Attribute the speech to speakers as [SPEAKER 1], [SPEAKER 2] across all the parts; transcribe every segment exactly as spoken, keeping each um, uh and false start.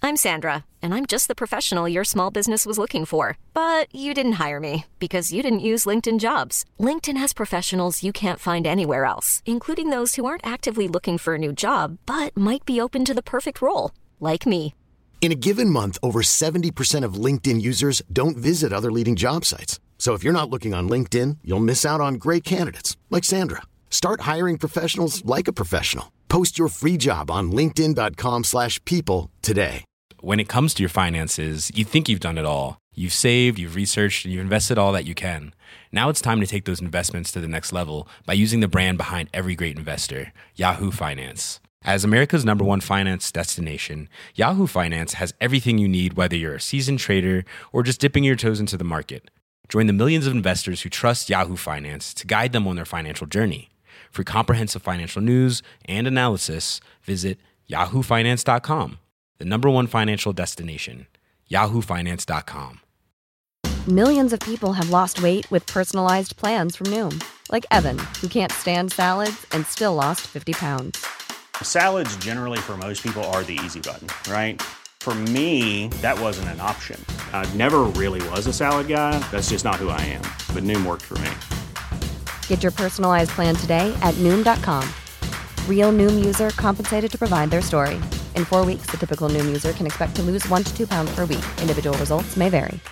[SPEAKER 1] I'm Sandra, and I'm just the professional your small business was looking for. But you didn't hire me because you didn't use LinkedIn Jobs. LinkedIn has professionals you can't find anywhere else, including those who aren't actively looking for a new job, but might be open to the perfect role, like me.
[SPEAKER 2] In a given month, over seventy percent of LinkedIn users don't visit other leading job sites. So if you're not looking on LinkedIn, you'll miss out on great candidates like Sandra. Start hiring professionals like a professional. Post your free job on linkedin dot com slash people today.
[SPEAKER 3] When it comes to your finances, you think you've done it all. You've saved, you've researched, and you've invested all that you can. Now it's time to take those investments to the next level by using the brand behind every great investor, Yahoo Finance. As America's number one finance destination, Yahoo Finance has everything you need, whether you're a seasoned trader or just dipping your toes into the market. Join the millions of investors who trust Yahoo Finance to guide them on their financial journey. For comprehensive financial news and analysis, visit yahoo finance dot com, the number one financial destination, yahoo finance dot com.
[SPEAKER 4] Millions of people have lost weight with personalized plans from Noom. Like Evan, who can't stand salads and still lost fifty pounds.
[SPEAKER 5] Salads generally for most people are the easy button, right? For me, that wasn't an option. I never really was a salad guy. That's just not who I am. But Noom worked for me.
[SPEAKER 4] Get your personalized plan today at Noom dot com. Real Noom user compensated to provide their story. In four weeks, the typical Noom user can expect to lose one to two pounds per week. Individual results may vary.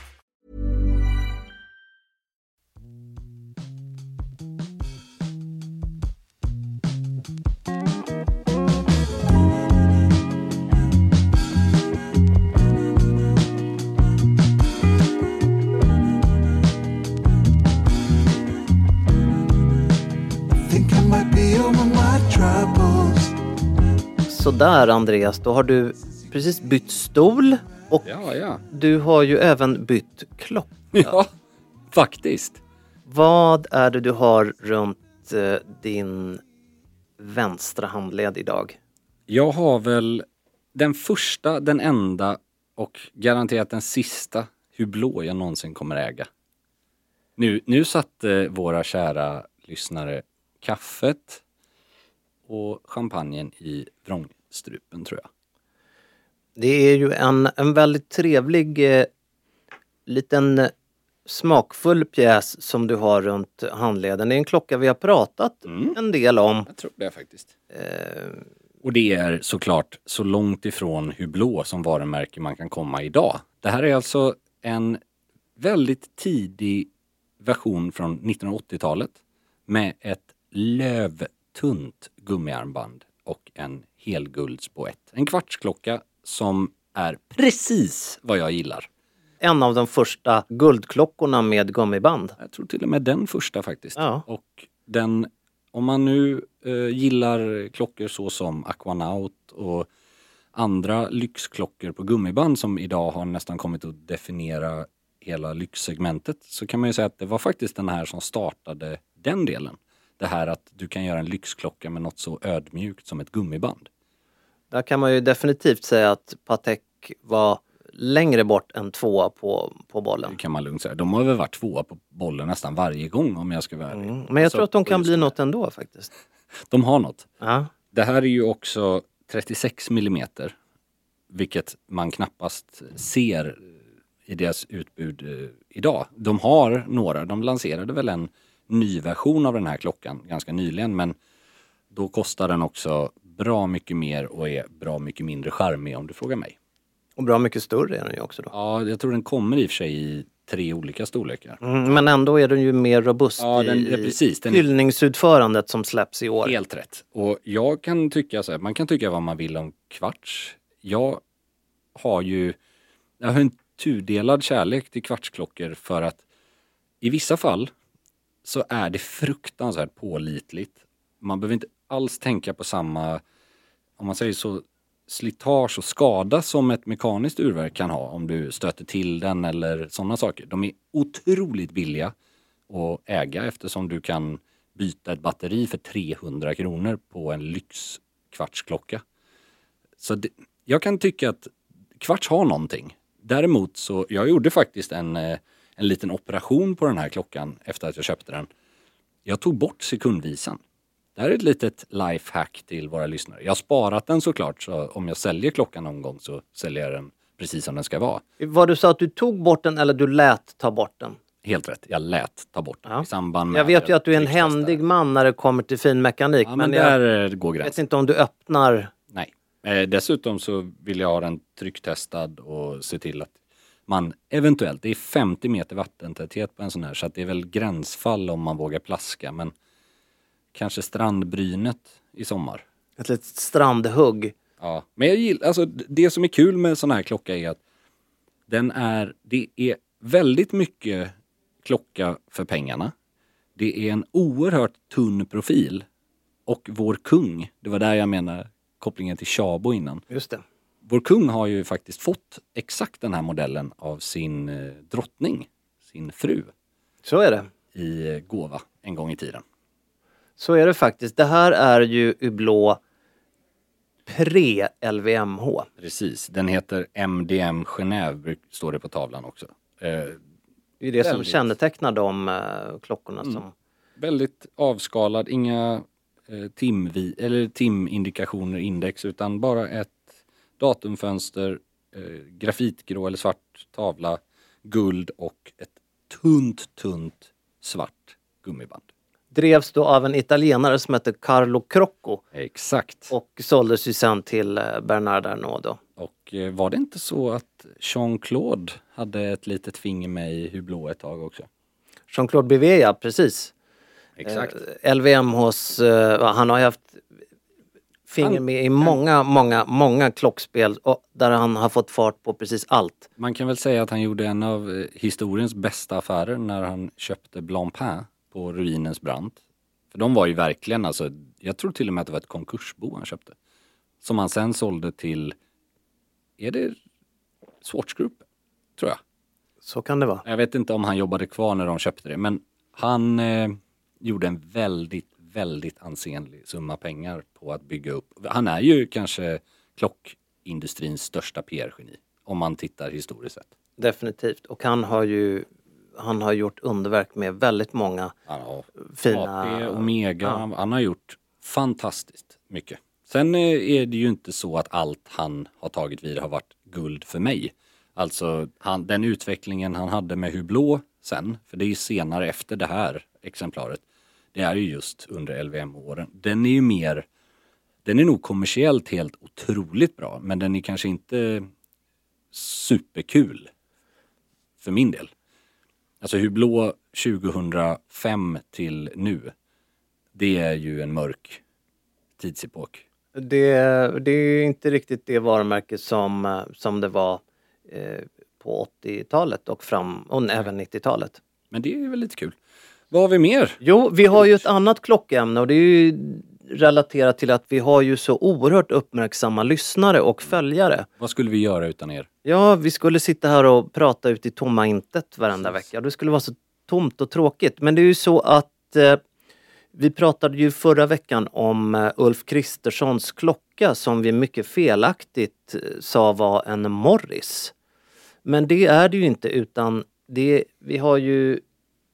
[SPEAKER 6] Så där, Andreas, då har du precis bytt stol och
[SPEAKER 7] ja, ja.
[SPEAKER 6] du har ju även bytt klocka.
[SPEAKER 7] Ja, faktiskt.
[SPEAKER 6] Vad är det du har runt eh, din vänstra handled idag?
[SPEAKER 7] Jag har väl den första, den enda och garanterat den sista Hublot jag någonsin kommer äga. Nu, nu satte våra kära lyssnare kaffet och champagnen i vrångstrupen, tror jag.
[SPEAKER 6] Det är ju en, en väldigt trevlig eh, liten smakfull pjäs som du har runt handleden. Det är en klocka vi har pratat mm. en del om.
[SPEAKER 7] Jag tror det faktiskt. Eh... Och det är såklart så långt ifrån Hublot som varumärke man kan komma idag. Det här är alltså en väldigt tidig version från nittonhundraåttiotalet med ett lövtunt gummiarmband och en helguldsboett. En kvartsklocka som är precis vad jag gillar.
[SPEAKER 6] En av de första guldklockorna med gummiband.
[SPEAKER 7] Jag tror till och med den första faktiskt.
[SPEAKER 6] Ja.
[SPEAKER 7] Och den, om man nu eh, gillar klockor så som Aquanaut och andra lyxklockor på gummiband som idag har nästan kommit att definiera hela lyxsegmentet, så kan man ju säga att det var faktiskt den här som startade den delen. Det här att du kan göra en lyxklocka med något så ödmjukt som ett gummiband.
[SPEAKER 6] Där kan man ju definitivt säga att Patek var längre bort än tvåa på, på bollen.
[SPEAKER 7] Det kan man lugnt säga. De har väl varit tvåa på bollen nästan varje gång om jag ska vara ärlig.
[SPEAKER 6] Mm. Men jag tror att de kan bli något ändå faktiskt.
[SPEAKER 7] De har något.
[SPEAKER 6] Ja.
[SPEAKER 7] Det här är ju också trettiosex millimeter. Vilket man knappast ser i deras utbud eh, idag. De har några. De lanserade väl en ny version av den här klockan ganska nyligen. Men då kostar den också bra mycket mer och är bra mycket mindre charmig om du frågar mig.
[SPEAKER 6] Och bra mycket större är den ju också då.
[SPEAKER 7] Ja, jag tror den kommer i och för sig i tre olika storlekar.
[SPEAKER 6] Mm, men ändå är den ju mer robust
[SPEAKER 7] ja, den,
[SPEAKER 6] i,
[SPEAKER 7] ja, precis, den
[SPEAKER 6] hyllningsutförandet som släpps i år.
[SPEAKER 7] Helt rätt. Och jag kan tycka så här, man kan tycka vad man vill om kvarts. Jag har ju jag har en tudelad kärlek till kvartsklockor för att i vissa fall så är det fruktansvärt pålitligt. Man behöver inte alls tänka på samma, om man säger så, slitage och skada som ett mekaniskt urverk kan ha om du stöter till den eller sådana saker. De är otroligt billiga att äga eftersom du kan byta ett batteri för trehundra kronor på en lyxkvartsklocka. Så det, jag kan tycka att kvarts har någonting. Däremot så, jag gjorde faktiskt en, en liten operation på den här klockan efter att jag köpte den. Jag tog bort sekundvisan. Det här är ett litet lifehack till våra lyssnare. Jag har sparat den såklart, så om jag säljer klockan någon gång så säljer jag den precis som den ska vara.
[SPEAKER 6] Vad du sa att du tog bort den eller du lät ta bort den?
[SPEAKER 7] Helt rätt, jag lät ta bort den
[SPEAKER 6] Ja.
[SPEAKER 7] i samband med...
[SPEAKER 6] Jag vet ju att du är en händig man när det kommer till fin mekanik.
[SPEAKER 7] Ja, men,
[SPEAKER 6] men
[SPEAKER 7] där
[SPEAKER 6] jag
[SPEAKER 7] går gränsen.
[SPEAKER 6] vet inte om du öppnar...
[SPEAKER 7] Nej. Eh, dessutom så vill jag ha den trycktestad och se till att man eventuellt, det är femtio meter vattentäthet på en sån här, så att det är väl gränsfall om man vågar plaska, men kanske strandbrynet i sommar.
[SPEAKER 6] Ett litet strandhugg.
[SPEAKER 7] Ja, men jag gillar, alltså det som är kul med sån här klocka är att den är, det är väldigt mycket klocka för pengarna. Det är en oerhört tunn profil och vår kung, det var där jag menar kopplingen till Tjabo innan.
[SPEAKER 6] Just det.
[SPEAKER 7] Vår kung har ju faktiskt fått exakt den här modellen av sin eh, drottning, sin fru,
[SPEAKER 6] Så är det.
[SPEAKER 7] i eh, gåva en gång i tiden.
[SPEAKER 6] Så är det faktiskt. Det här är ju Hublot pre-L V M H.
[SPEAKER 7] Precis, den heter M D M Genève, står det på tavlan också. Eh,
[SPEAKER 6] Det är det som
[SPEAKER 7] Väldigt.
[SPEAKER 6] kännetecknar de eh, klockorna
[SPEAKER 7] Mm.
[SPEAKER 6] som...
[SPEAKER 7] väldigt avskalad, inga eh, timvi, eller timindikationer, index, utan bara ett datumfönster, eh, grafitgrå eller svart tavla, guld och ett tunt, tunt svart gummiband.
[SPEAKER 6] Drevs då av en italienare som heter Carlo Crocco
[SPEAKER 7] Exakt. Och,
[SPEAKER 6] och såldes ju sen till eh, Bernard Arnault då.
[SPEAKER 7] och eh, var det inte så att Jean-Claude hade ett litet finger med i Hublot ett tag också?
[SPEAKER 6] Jean-Claude Bivet, ja, precis.
[SPEAKER 7] Exakt.
[SPEAKER 6] Eh, L V M H:s, eh, han har ju haft finger
[SPEAKER 7] Han-
[SPEAKER 6] med i många, många, många klockspel och där han har fått fart på precis allt.
[SPEAKER 7] Man kan väl säga att han gjorde en av eh, historiens bästa affärer när han köpte Blancpain på ruinens brant. För de var ju verkligen, alltså, jag tror till och med att det var ett konkursbo han köpte. Som han sen sålde till, är det Swatch Group? Tror jag.
[SPEAKER 6] Så kan det vara.
[SPEAKER 7] Jag vet inte om han jobbade kvar när de köpte det, men han eh, gjorde en väldigt, väldigt ansenlig summa pengar på att bygga upp. Han är ju kanske klockindustrins största P R-geni, om man tittar historiskt sett.
[SPEAKER 6] Definitivt. Och han har ju han har gjort underverk med väldigt många
[SPEAKER 7] Han har
[SPEAKER 6] fina...
[SPEAKER 7] A P, Omega,
[SPEAKER 6] Ja.
[SPEAKER 7] han, han har gjort fantastiskt mycket. Sen eh, är det ju inte så att allt han har tagit vid har varit guld för mig. Alltså han, den utvecklingen han hade med Hublot sen, för det är ju senare efter det här exemplaret, det är ju just under L V M-åren. Den är ju mer, den är nog kommersiellt helt otroligt bra, men den är kanske inte superkul för min del. Alltså Hublot tjugohundrafem till nu, det är ju en mörk tidsepok.
[SPEAKER 6] Det, det är inte riktigt det varumärke som, eh, som det var eh, på åttiotalet och fram och även nittiotalet.
[SPEAKER 7] Men det är väl lite kul. Vad har vi mer?
[SPEAKER 6] Jo, vi har ju ett annat klockämne och det är ju relaterat till att vi har ju så oerhört uppmärksamma lyssnare och följare.
[SPEAKER 7] Vad skulle vi göra utan er?
[SPEAKER 6] Ja, vi skulle sitta här och prata ut i tomma intet varenda vecka. Det skulle vara så tomt och tråkigt. Men det är ju så att eh, vi pratade ju förra veckan om eh, Ulf Kristerssons klocka som vi mycket felaktigt eh, sa var en Morris. Men det är det ju inte, utan det, vi har ju eh,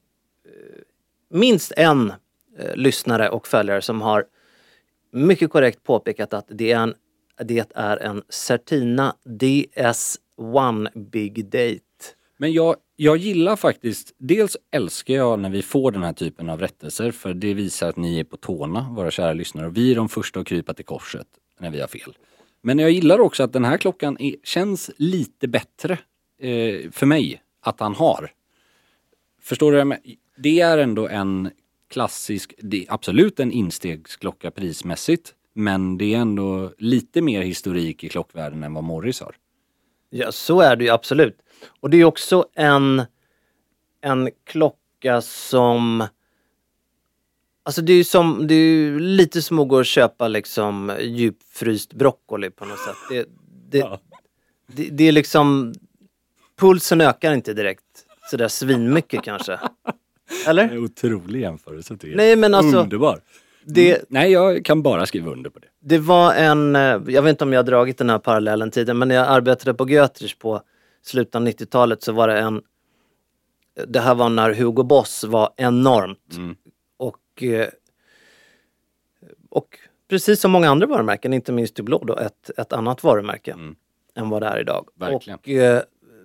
[SPEAKER 6] minst en eh, lyssnare och följare som har mycket korrekt påpekat att det är en, det är en Certina D S ett Big Date.
[SPEAKER 7] Men jag, jag gillar faktiskt, dels älskar jag när vi får den här typen av rättelser, för det visar att ni är på tårna, våra kära lyssnare, och vi är de första att krypa till korset när vi har fel. Men jag gillar också att den här klockan är, känns lite bättre eh, för mig att han har. Förstår du? Men det är ändå en klassisk, det är absolut en instegsklocka prismässigt, men det är ändå lite mer historik i klockvärlden än vad Morris har.
[SPEAKER 6] Ja, så är det ju absolut. Och det är också en, en klocka som... Alltså det är ju som, det är ju lite som att gå och köpa liksom djupfryst broccoli på något sätt. Det, det,
[SPEAKER 7] Ja.
[SPEAKER 6] det, det är liksom... Pulsen ökar inte direkt sådär svinmycket kanske. Eller?
[SPEAKER 7] En otrolig jämförelse tycker jag.
[SPEAKER 6] Nej, men alltså-
[SPEAKER 7] Underbar.
[SPEAKER 6] Det,
[SPEAKER 7] Mm. Nej, jag kan bara skriva under på det.
[SPEAKER 6] Det var en, eh, jag vet inte om jag har dragit den här parallellen tidigare, men när jag arbetade på Götrich på slutet av nittiotalet så var det en, det här var när Hugo Boss var enormt.
[SPEAKER 7] Mm.
[SPEAKER 6] Och eh, Och precis som många andra varumärken, inte minst Hublot då, ett, ett annat varumärke
[SPEAKER 7] Mm.
[SPEAKER 6] än vad det är idag.
[SPEAKER 7] Verkligen.
[SPEAKER 6] Och eh,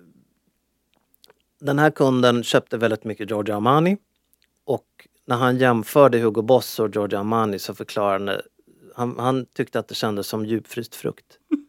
[SPEAKER 6] den här kunden köpte väldigt mycket Giorgio Armani. Och när han jämförde Hugo Boss och Giorgio Armani så förklarade han, han tyckte att det kändes som djupfryst frukt.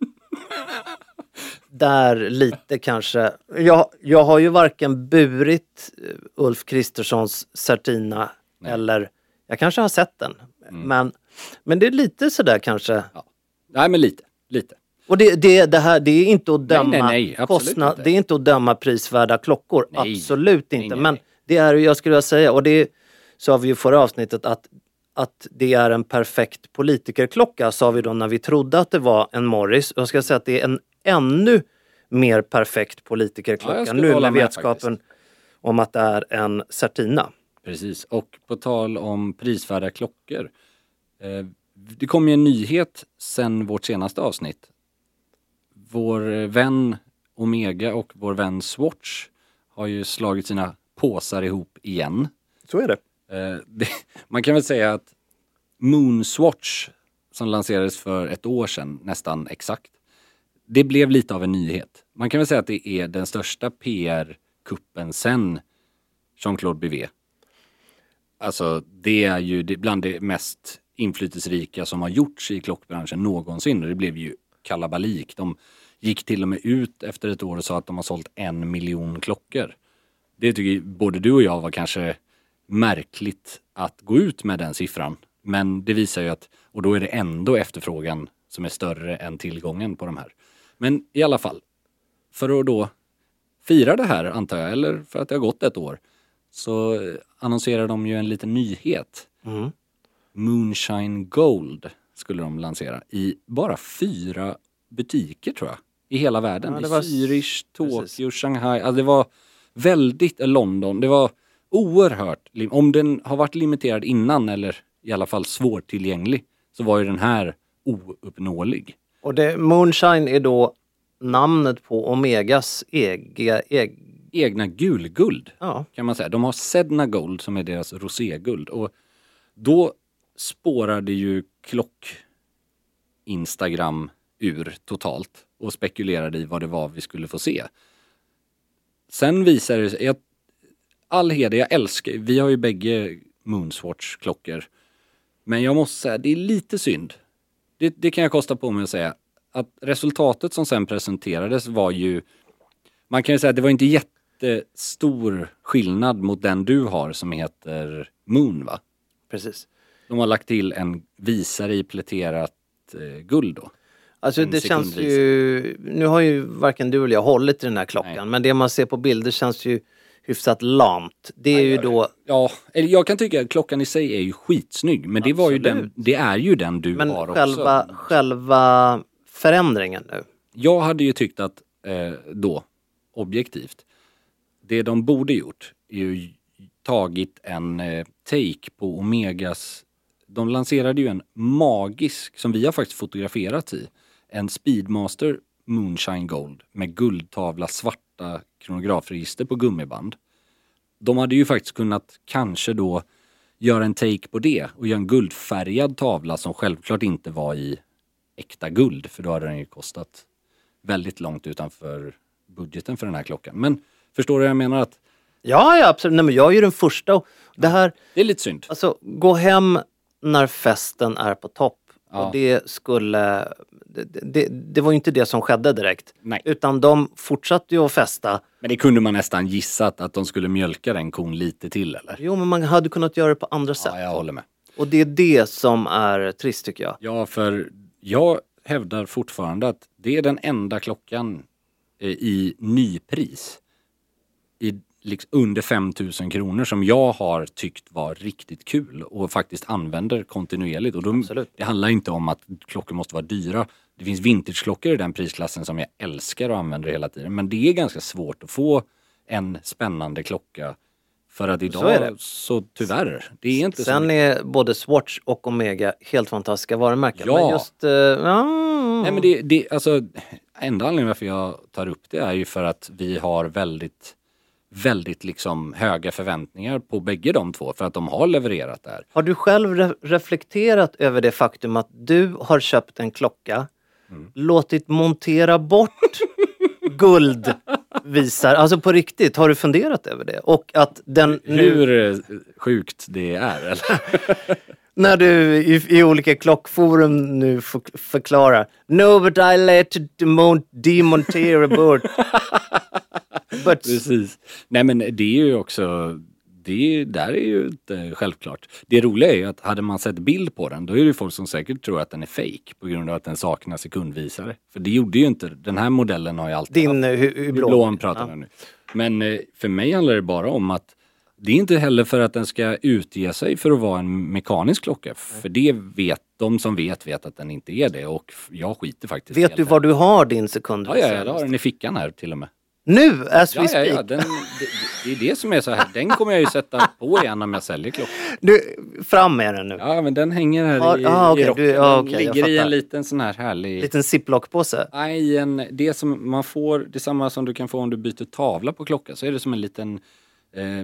[SPEAKER 6] Där lite kanske, jag, jag har ju varken burit Ulf Kristerssons Certina
[SPEAKER 7] Nej.
[SPEAKER 6] eller, jag kanske har sett den.
[SPEAKER 7] Mm.
[SPEAKER 6] Men, men det är lite sådär kanske.
[SPEAKER 7] Ja. Nej, men lite. Lite.
[SPEAKER 6] Och det, det, det här, det är inte att döma
[SPEAKER 7] nej, nej, nej,
[SPEAKER 6] kostnad,
[SPEAKER 7] inte.
[SPEAKER 6] det är inte att döma prisvärda klockor.
[SPEAKER 7] Nej.
[SPEAKER 6] Absolut
[SPEAKER 7] Nej,
[SPEAKER 6] inte.
[SPEAKER 7] nej,
[SPEAKER 6] Men
[SPEAKER 7] nej.
[SPEAKER 6] det är, jag skulle vilja säga, och det sa vi ju förra avsnittet att, att det är en perfekt politikerklocka, sa vi då när vi trodde att det var en Morris. Jag ska säga att det är en ännu mer perfekt
[SPEAKER 7] Ja,
[SPEAKER 6] politikerklocka
[SPEAKER 7] jag skulle
[SPEAKER 6] nu
[SPEAKER 7] hålla
[SPEAKER 6] med
[SPEAKER 7] med
[SPEAKER 6] vetskapen om att det är en Certina.
[SPEAKER 7] Precis, och på tal om prisvärda klockor. Eh, det kom ju en nyhet sen vårt senaste avsnitt. Vår vän Omega och vår vän Swatch har ju slagit sina påsar ihop igen.
[SPEAKER 6] Så är det.
[SPEAKER 7] Eh, det man kan väl säga att Moon Swatch som lanserades för ett år sedan, nästan exakt, det blev lite av en nyhet. Man kan väl säga att det är den största P R-kuppen sen Jean-Claude Bivet. Alltså det är ju det, bland det mest inflytelserika som har gjorts i klockbranschen någonsin. Och det blev ju kalabalik. De gick till och med ut efter ett år och sa att de har sålt en miljon klockor. Det tycker både du och jag var kanske märkligt att gå ut med den siffran. Men det visar ju att, och då är det ändå efterfrågan som är större än tillgången på de här. Men i alla fall, för att då fira det här antar jag, eller för att det har gått ett år, så annonserar de ju en liten nyhet.
[SPEAKER 6] Mm.
[SPEAKER 7] Moonshine Gold skulle de lansera i bara fyra butiker tror jag. I hela världen.
[SPEAKER 6] Ja, det
[SPEAKER 7] I
[SPEAKER 6] var-
[SPEAKER 7] Zürich, Tokyo,
[SPEAKER 6] Precis.
[SPEAKER 7] Shanghai. Alltså det var väldigt, eh, London. Det var oerhört. lim- Om den har varit limiterad innan eller i alla fall svårtillgänglig så var ju den här ouppnåelig.
[SPEAKER 6] Och det, Moonshine är då namnet på Omegas ega, eg,
[SPEAKER 7] Egna gulguld.
[SPEAKER 6] ja.
[SPEAKER 7] Kan man säga. De har Sedna Gold som är deras roséguld. Och då spårade ju klock Instagram ur totalt och spekulerade i vad det var vi skulle få se. Sen visade det sig, jag, all heder, jag älskar, vi har ju bägge Moonswatch-klockor. Men jag måste säga, det är lite synd. Det, det kan jag kosta på mig att säga. Att resultatet som sen presenterades var ju, man kan ju säga att det var inte jättestor skillnad mot den du har som heter Moon, va?
[SPEAKER 6] Precis.
[SPEAKER 7] De har lagt till en visare i pläterat eh, guld då.
[SPEAKER 6] Alltså
[SPEAKER 7] En
[SPEAKER 6] det känns
[SPEAKER 7] sekundvisare.
[SPEAKER 6] ju, nu har ju varken du eller jag hållit i den här klockan,
[SPEAKER 7] Nej.
[SPEAKER 6] men det man ser på bilder känns ju hyfsat lamt. Det är ju då,
[SPEAKER 7] Ja, eller jag kan tycka att klockan i sig är ju skitsnygg, men det var ju
[SPEAKER 6] Absolut.
[SPEAKER 7] den, det är ju den du
[SPEAKER 6] men
[SPEAKER 7] har
[SPEAKER 6] själva,
[SPEAKER 7] också.
[SPEAKER 6] själva förändringen nu.
[SPEAKER 7] Jag hade ju tyckt att eh, då, objektivt, det de borde gjort är ju tagit en eh, take på Omegas. De lanserade ju en magisk, som vi har faktiskt fotograferat i, en Speedmaster Moonshine Gold med guldtavla, svarta kronografregister på gummiband. De hade ju faktiskt kunnat kanske då göra en take på det och göra en guldfärgad tavla som självklart inte var i äkta guld, för då hade den ju kostat väldigt långt utanför budgeten för den här klockan. Men förstår du vad jag menar? Att
[SPEAKER 6] Ja, ja absolut. Nej, men jag är ju den första. Och det här,
[SPEAKER 7] det är lite synd.
[SPEAKER 6] alltså gå hem när festen är på topp.
[SPEAKER 7] Ja.
[SPEAKER 6] Och det skulle, det, det, det var ju inte det som skedde direkt.
[SPEAKER 7] Nej.
[SPEAKER 6] Utan de fortsatte ju att festa.
[SPEAKER 7] Men det kunde man nästan gissat att de skulle mjölka den kon lite till, eller?
[SPEAKER 6] Jo, men man hade kunnat göra det på andra sätt.
[SPEAKER 7] Ja, jag håller med.
[SPEAKER 6] Och det är det som är trist tycker jag.
[SPEAKER 7] Ja, för jag hävdar fortfarande att det är den enda klockan eh, i nypris i liksom under fem tusen kronor som jag har tyckt var riktigt kul och faktiskt använder kontinuerligt. Och då,
[SPEAKER 6] Absolut.
[SPEAKER 7] det handlar inte om att klockor måste vara dyra. Det finns vintageklockor i den prisklassen som jag älskar och använder hela tiden. Men det är ganska svårt att få en spännande klocka. För att idag,
[SPEAKER 6] Så är det.
[SPEAKER 7] så tyvärr, det är inte
[SPEAKER 6] Sen
[SPEAKER 7] så.
[SPEAKER 6] är både Swatch och Omega helt fantastiska varumärken.
[SPEAKER 7] Ja.
[SPEAKER 6] Men just, uh, ja.
[SPEAKER 7] Nej, men det, det, alltså, enda anledningen varför jag tar upp det är ju för att vi har väldigt väldigt liksom höga förväntningar på bägge de två för att de har levererat där.
[SPEAKER 6] Har du själv re- reflekterat över det faktum att du har köpt en klocka, mm. låtit montera bort guldvisar, alltså på riktigt, har du funderat över det? Och att den
[SPEAKER 7] Hur
[SPEAKER 6] nu...
[SPEAKER 7] sjukt det är, eller?
[SPEAKER 6] När du i, i olika klockforum nu för, förklarar No, but I let demon- demontera bort. But...
[SPEAKER 7] Precis. Nej, men det är ju också... Det där är ju inte självklart. Det roliga är ju att hade man sett bild på den, då är det ju folk som säkert tror att den är fake på grund av att den saknar sekundvisare. För det gjorde ju inte... Den här modellen har ju alltid
[SPEAKER 6] Din
[SPEAKER 7] haft.
[SPEAKER 6] hu- hu- blå.
[SPEAKER 7] Blån pratar
[SPEAKER 6] Ja.
[SPEAKER 7] jag nu. Men eh, för mig handlar det bara om att det är inte heller för att den ska utge sig för att vara en mekanisk klocka. För det vet de som vet, vet att den inte är det. Och jag skiter faktiskt.
[SPEAKER 6] Vet du var du har din sekundvisare?
[SPEAKER 7] Ja, ja, jag har den i fickan här till och med.
[SPEAKER 6] Nu, as we
[SPEAKER 7] Ja, ja,
[SPEAKER 6] speak.
[SPEAKER 7] ja. Den, det, det är det som är så här. Den kommer jag ju sätta på igen om jag säljer klockan.
[SPEAKER 6] Du, fram med den nu.
[SPEAKER 7] Ja, men den hänger här
[SPEAKER 6] Ja,
[SPEAKER 7] i,
[SPEAKER 6] ah, okay,
[SPEAKER 7] i rocken.
[SPEAKER 6] du, ja,
[SPEAKER 7] Den
[SPEAKER 6] okay, jag
[SPEAKER 7] ligger i
[SPEAKER 6] fattar.
[SPEAKER 7] en liten sån här härlig...
[SPEAKER 6] Liten ziplock-påse.
[SPEAKER 7] Nej, en, det som man får, det är samma som du kan få om du byter tavla på klockan. Så är det som en liten eh,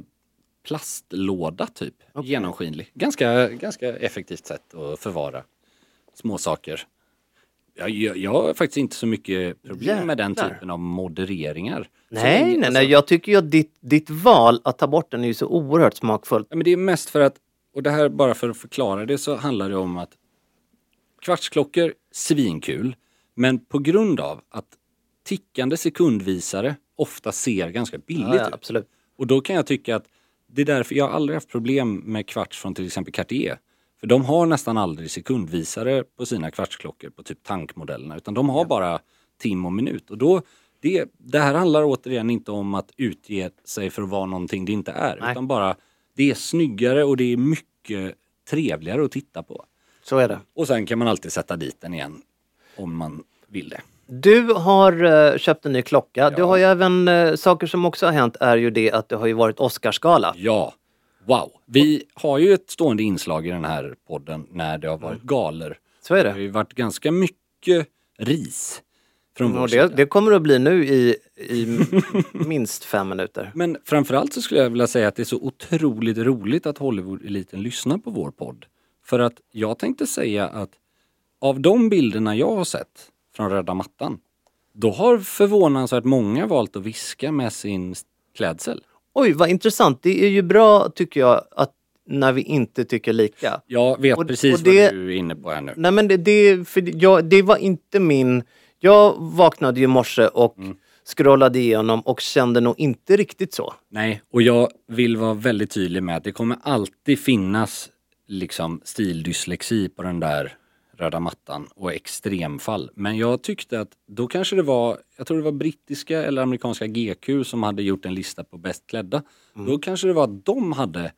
[SPEAKER 7] plastlåda typ. Okay. Genomskinlig. Ganska, ganska effektivt sätt att förvara små saker. Jag, jag, jag har faktiskt inte så mycket problem
[SPEAKER 6] Jävlar.
[SPEAKER 7] med den typen av modereringar.
[SPEAKER 6] Nej,
[SPEAKER 7] länge,
[SPEAKER 6] nej,
[SPEAKER 7] alltså,
[SPEAKER 6] nej. Jag tycker ju att ditt, ditt val att ta bort den är ju så oerhört smakfullt.
[SPEAKER 7] Ja, men det är mest för att, och det här bara för att förklara det, så handlar det om att kvartsklockor, svinkul, men på grund av att tickande sekundvisare ofta ser ganska billigt
[SPEAKER 6] Ja, ja,
[SPEAKER 7] ut.
[SPEAKER 6] absolut.
[SPEAKER 7] Och då kan jag tycka att det är därför jag har aldrig haft problem med kvarts från till exempel Cartier. För de har nästan aldrig sekundvisare på sina kvartsklockor på typ tankmodellerna, utan de har bara tim och minut. Och då, det, det här handlar återigen inte om att utge sig för att vara någonting det inte är.
[SPEAKER 6] Nej.
[SPEAKER 7] Utan bara, det är snyggare och det är mycket trevligare att titta på.
[SPEAKER 6] Så är det.
[SPEAKER 7] Och sen kan man alltid sätta dit den igen om man vill det.
[SPEAKER 6] Du har uh, köpt en ny klocka. Ja. Du har ju även uh, saker som också har hänt är ju det att det har ju varit Oscarsgala.
[SPEAKER 7] Ja, wow. Vi har ju ett stående inslag i den här podden när det har varit galer.
[SPEAKER 6] Så är
[SPEAKER 7] Det har
[SPEAKER 6] det.
[SPEAKER 7] ju varit ganska mycket ris från vår
[SPEAKER 6] Och
[SPEAKER 7] sida.
[SPEAKER 6] det, det kommer att bli nu i, i minst fem minuter.
[SPEAKER 7] Men framförallt så skulle jag vilja säga att det är så otroligt roligt att Hollywood-eliten lyssnar på vår podd. För att jag tänkte säga att av de bilderna jag har sett från röda mattan, då har förvånansvärt många valt att viska med sin klädsel.
[SPEAKER 6] Oj, vad intressant. Det är ju bra, tycker jag, att när vi inte tycker lika.
[SPEAKER 7] Jag vet
[SPEAKER 6] Och-
[SPEAKER 7] precis
[SPEAKER 6] och det-
[SPEAKER 7] vad du är inne på här nu.
[SPEAKER 6] Nej, men det, det, för jag, det var inte min... Jag vaknade ju i morse och
[SPEAKER 7] Mm.
[SPEAKER 6] scrollade igenom och kände nog inte riktigt så.
[SPEAKER 7] Nej, och jag vill vara väldigt tydlig med att det kommer alltid finnas liksom stildyslexi på den där röda mattan och extremfall. Men jag tyckte att då kanske det var, jag tror det var brittiska eller amerikanska G Q som hade gjort en lista på bäst klädda.
[SPEAKER 6] Mm.
[SPEAKER 7] Då kanske det var att de hade,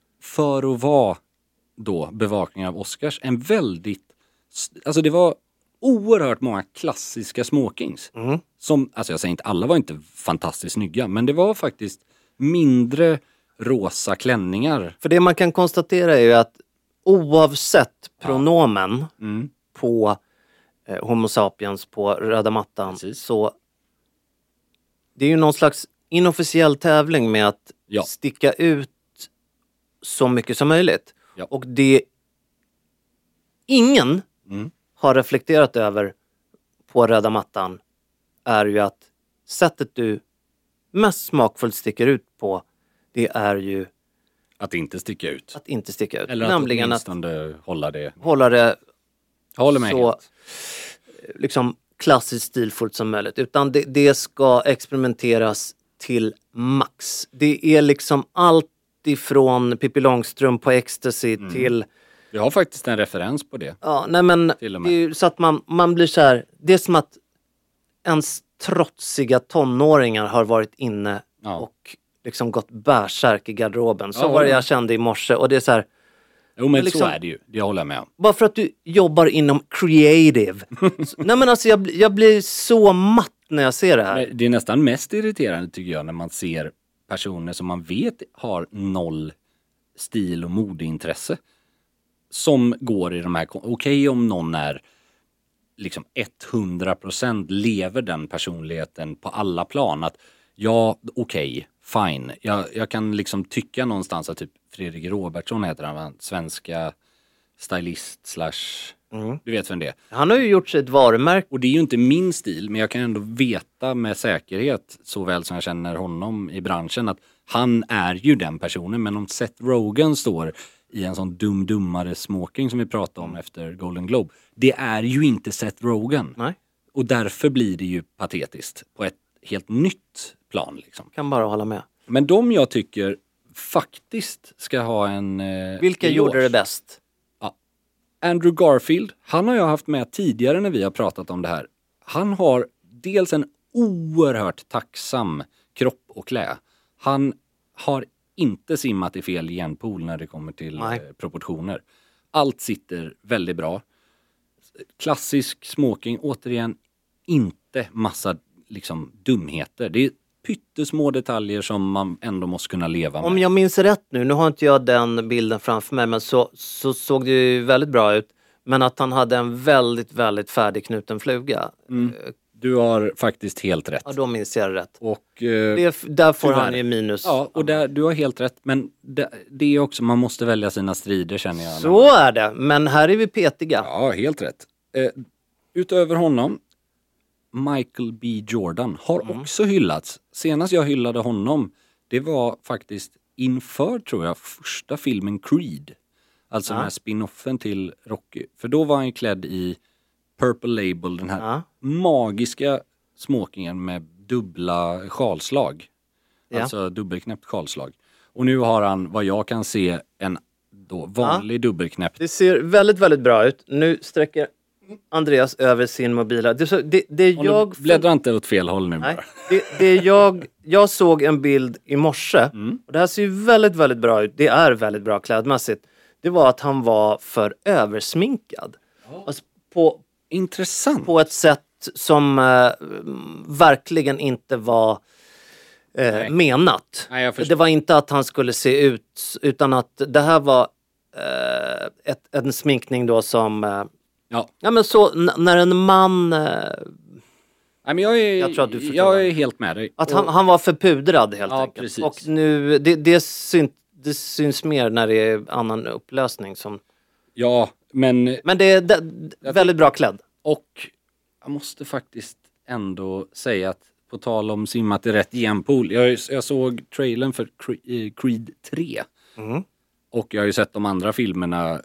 [SPEAKER 7] för att vara då bevakning av Oscars, en väldigt, alltså det var oerhört många klassiska smokings.
[SPEAKER 6] Mm.
[SPEAKER 7] Som, alltså jag säger inte, alla var inte fantastiskt snygga, men det var faktiskt mindre rosa klänningar.
[SPEAKER 6] För det man kan konstatera är ju att oavsett pronomen
[SPEAKER 7] Mm.
[SPEAKER 6] på eh, Homo sapiens på röda mattan,
[SPEAKER 7] Precis.
[SPEAKER 6] så det är ju någon slags inofficiell tävling med att
[SPEAKER 7] Ja.
[SPEAKER 6] sticka ut så mycket som möjligt.
[SPEAKER 7] Ja.
[SPEAKER 6] Och det ingen
[SPEAKER 7] Mm.
[SPEAKER 6] har reflekterat över på röda mattan är ju att sättet du mest smakfullt sticker ut på, det är ju
[SPEAKER 7] Att inte sticka ut.
[SPEAKER 6] att inte sticka ut.
[SPEAKER 7] Eller att
[SPEAKER 6] Nämligen att
[SPEAKER 7] åtminstone hålla det.
[SPEAKER 6] hålla det
[SPEAKER 7] Jag håller med
[SPEAKER 6] så
[SPEAKER 7] helt.
[SPEAKER 6] liksom klassiskt stilfullt som möjligt. Utan det, det ska experimenteras till max. Det är liksom allt ifrån Pippi Långstrump på Ecstasy
[SPEAKER 7] Mm.
[SPEAKER 6] till...
[SPEAKER 7] Vi har faktiskt en referens på det.
[SPEAKER 6] Ja, nej men
[SPEAKER 7] Till och
[SPEAKER 6] det
[SPEAKER 7] med.
[SPEAKER 6] är ju så att man, man blir så här... Det är som att ens trotsiga tonåringar har varit inne
[SPEAKER 7] Ja.
[SPEAKER 6] och liksom gått bärsärk i garderoben. Så
[SPEAKER 7] Ja,
[SPEAKER 6] var det
[SPEAKER 7] ja.
[SPEAKER 6] jag kände i morse. Och det är så här...
[SPEAKER 7] Jo, men
[SPEAKER 6] liksom-
[SPEAKER 7] så är det ju. Det håller jag med om.
[SPEAKER 6] Bara för att du jobbar inom creative. Så- nej men alltså jag, blir- jag blir så matt när jag ser det här.
[SPEAKER 7] Men det är nästan mest irriterande tycker jag när man ser personer som man vet har noll stil- och modeintresse. Som går i de här... Okej okay, om någon är liksom hundra procent lever den personligheten på alla plan. Att ja, okej, okay, fine. Jag, jag kan liksom tycka någonstans att typ Fredrik Robertsson heter han, va? Svenska stylist slash... Mm. Du vet vem det är.
[SPEAKER 6] Han har ju gjort sig ett varumärke.
[SPEAKER 7] Och det är ju inte min stil, men jag kan ändå veta med säkerhet, så väl som jag känner honom i branschen, att han är ju den personen. Men om Seth Rogen står i en sån dum-dummare smoking som vi pratade om efter Golden Globe, det är ju inte Seth Rogen.
[SPEAKER 6] Nej.
[SPEAKER 7] Och därför blir det ju patetiskt på ett helt nytt plan. Liksom.
[SPEAKER 6] Kan bara hålla med.
[SPEAKER 7] Men de jag tycker faktiskt ska ha en... Eh,
[SPEAKER 6] Vilka
[SPEAKER 7] eloge.
[SPEAKER 6] gjorde det bäst?
[SPEAKER 7] Ja. Andrew Garfield, han har jag haft med tidigare när vi har pratat om det här. Han har dels en oerhört tacksam kropp och klä. Han har inte simmat i fel genpool när det kommer till eh, proportioner. Allt sitter väldigt bra. Klassisk smoking, återigen, inte massa liksom dumheter. Det är pyttesmå detaljer som man ändå måste kunna leva med.
[SPEAKER 6] Om jag minns rätt nu, nu har inte jag den bilden framför mig, men så, så såg det ju väldigt bra ut. Men att han hade en väldigt, väldigt färdigknuten fluga.
[SPEAKER 7] Mm. Du har faktiskt helt rätt.
[SPEAKER 6] Ja, då minns jag rätt.
[SPEAKER 7] Och, eh,
[SPEAKER 6] det, där får
[SPEAKER 7] tyvärr.
[SPEAKER 6] han ju minus.
[SPEAKER 7] Ja, och där, du har helt rätt. Men det, det är också, man måste välja sina strider, känner jag.
[SPEAKER 6] Så är det, men här är vi petiga.
[SPEAKER 7] Ja, helt rätt. Eh, utöver honom, Michael B. Jordan har mm. också hyllats. Senast jag hyllade honom, det var faktiskt inför, tror jag, första filmen Creed. Alltså ja. den här spin-offen till Rocky. För då var han klädd i Purple Label, den här ja. magiska smokingen med dubbla skalslag. Ja. Alltså dubbelknäppt skalslag. Och nu har han, vad jag kan se, en då vanlig ja. dubbelknäppt.
[SPEAKER 6] Det ser väldigt, väldigt bra ut. Nu sträcker Andreas över sin mobila. Det, så, det, det jag...
[SPEAKER 7] Bläddra inte åt fel håll nu
[SPEAKER 6] Nej,
[SPEAKER 7] bara.
[SPEAKER 6] Det, det jag, jag såg en bild i morse. Mm. Och det här ser ju väldigt, väldigt bra ut. Det är väldigt bra klädmässigt. Det var att han var för översminkad. Oh. Alltså på,
[SPEAKER 7] Intressant.
[SPEAKER 6] På ett sätt som eh, verkligen inte var eh, Nej. menat.
[SPEAKER 7] Nej,
[SPEAKER 6] det var inte att han skulle se ut, utan att det här var eh, ett, en sminkning då som... Eh,
[SPEAKER 7] ja.
[SPEAKER 6] ja, men så n- när en man... Eh,
[SPEAKER 7] Nej, men jag är,
[SPEAKER 6] jag tror att du
[SPEAKER 7] jag är helt med dig.
[SPEAKER 6] Att han, han var förpudrad helt
[SPEAKER 7] ja,
[SPEAKER 6] enkelt.
[SPEAKER 7] Precis.
[SPEAKER 6] Och nu, det, det, syns, det syns mer när det är annan upplösning som...
[SPEAKER 7] Ja, men...
[SPEAKER 6] Men det är det, väldigt bra klädd.
[SPEAKER 7] Och jag måste faktiskt ändå säga att på tal om simmat i rätt genpool. Jag, jag såg trailern för Creed tre. Mm. Och jag har ju sett de andra filmerna.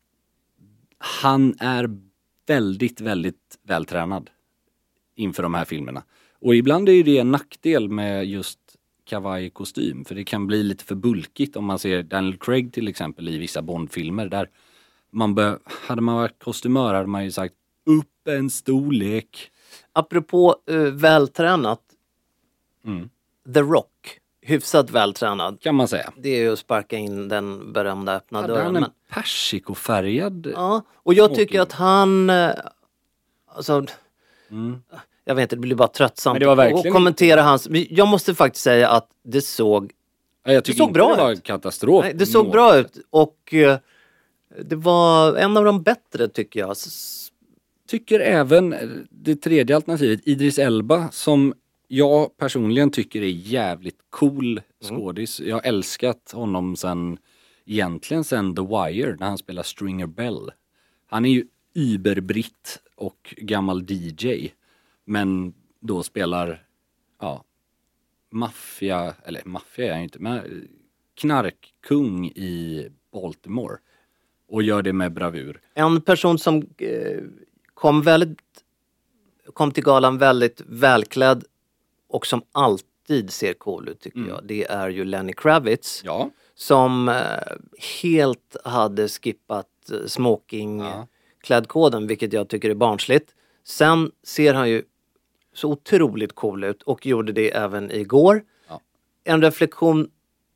[SPEAKER 7] Han är väldigt, väldigt vältränad inför de här filmerna. Och ibland är det en nackdel med just kavaj-kostym. För det kan bli lite för bulkigt om man ser Daniel Craig till exempel i vissa Bond-filmer. Där man bör, hade man varit kostymör hade man ju sagt upp en storlek.
[SPEAKER 6] Apropå uh, vältränat.
[SPEAKER 7] Mm.
[SPEAKER 6] The Rock. Hyfsat vältränad.
[SPEAKER 7] Kan man säga.
[SPEAKER 6] Det är ju att sparka in den berömda öppna
[SPEAKER 7] hade
[SPEAKER 6] dörren.
[SPEAKER 7] Han en
[SPEAKER 6] men...
[SPEAKER 7] persikofärgad.
[SPEAKER 6] Ja, och jag tycker att han... Uh, alltså... Mm. Jag vet inte, det blir bara tröttsamt att kommentera hans... Jag måste faktiskt säga att det såg...
[SPEAKER 7] Ja, jag tycker det såg bra det var ut. Katastrof.
[SPEAKER 6] Nej, det såg något. bra ut. Och uh, det var en av de bättre tycker jag.
[SPEAKER 7] Tycker även det tredje alternativet, Idris Elba, som jag personligen tycker är jävligt cool skådis. Mm. Jag har älskat honom sen, egentligen sen The Wire, när han spelar Stringer Bell. Han är ju überbritt och gammal D J, men då spelar, ja, maffia, eller maffia är han ju inte, men knarkkung i Baltimore. Och gör det med bravur.
[SPEAKER 6] En person som eh, kom väldigt kom till galan väldigt välklädd och som alltid ser cool ut tycker mm. jag. Det är ju Lenny Kravitz.
[SPEAKER 7] Ja.
[SPEAKER 6] Som eh, helt hade skippat eh, smoking ja. klädkoden, vilket jag tycker är barnsligt. Sen ser han ju så otroligt cool ut och gjorde det även igår. Ja. En reflektion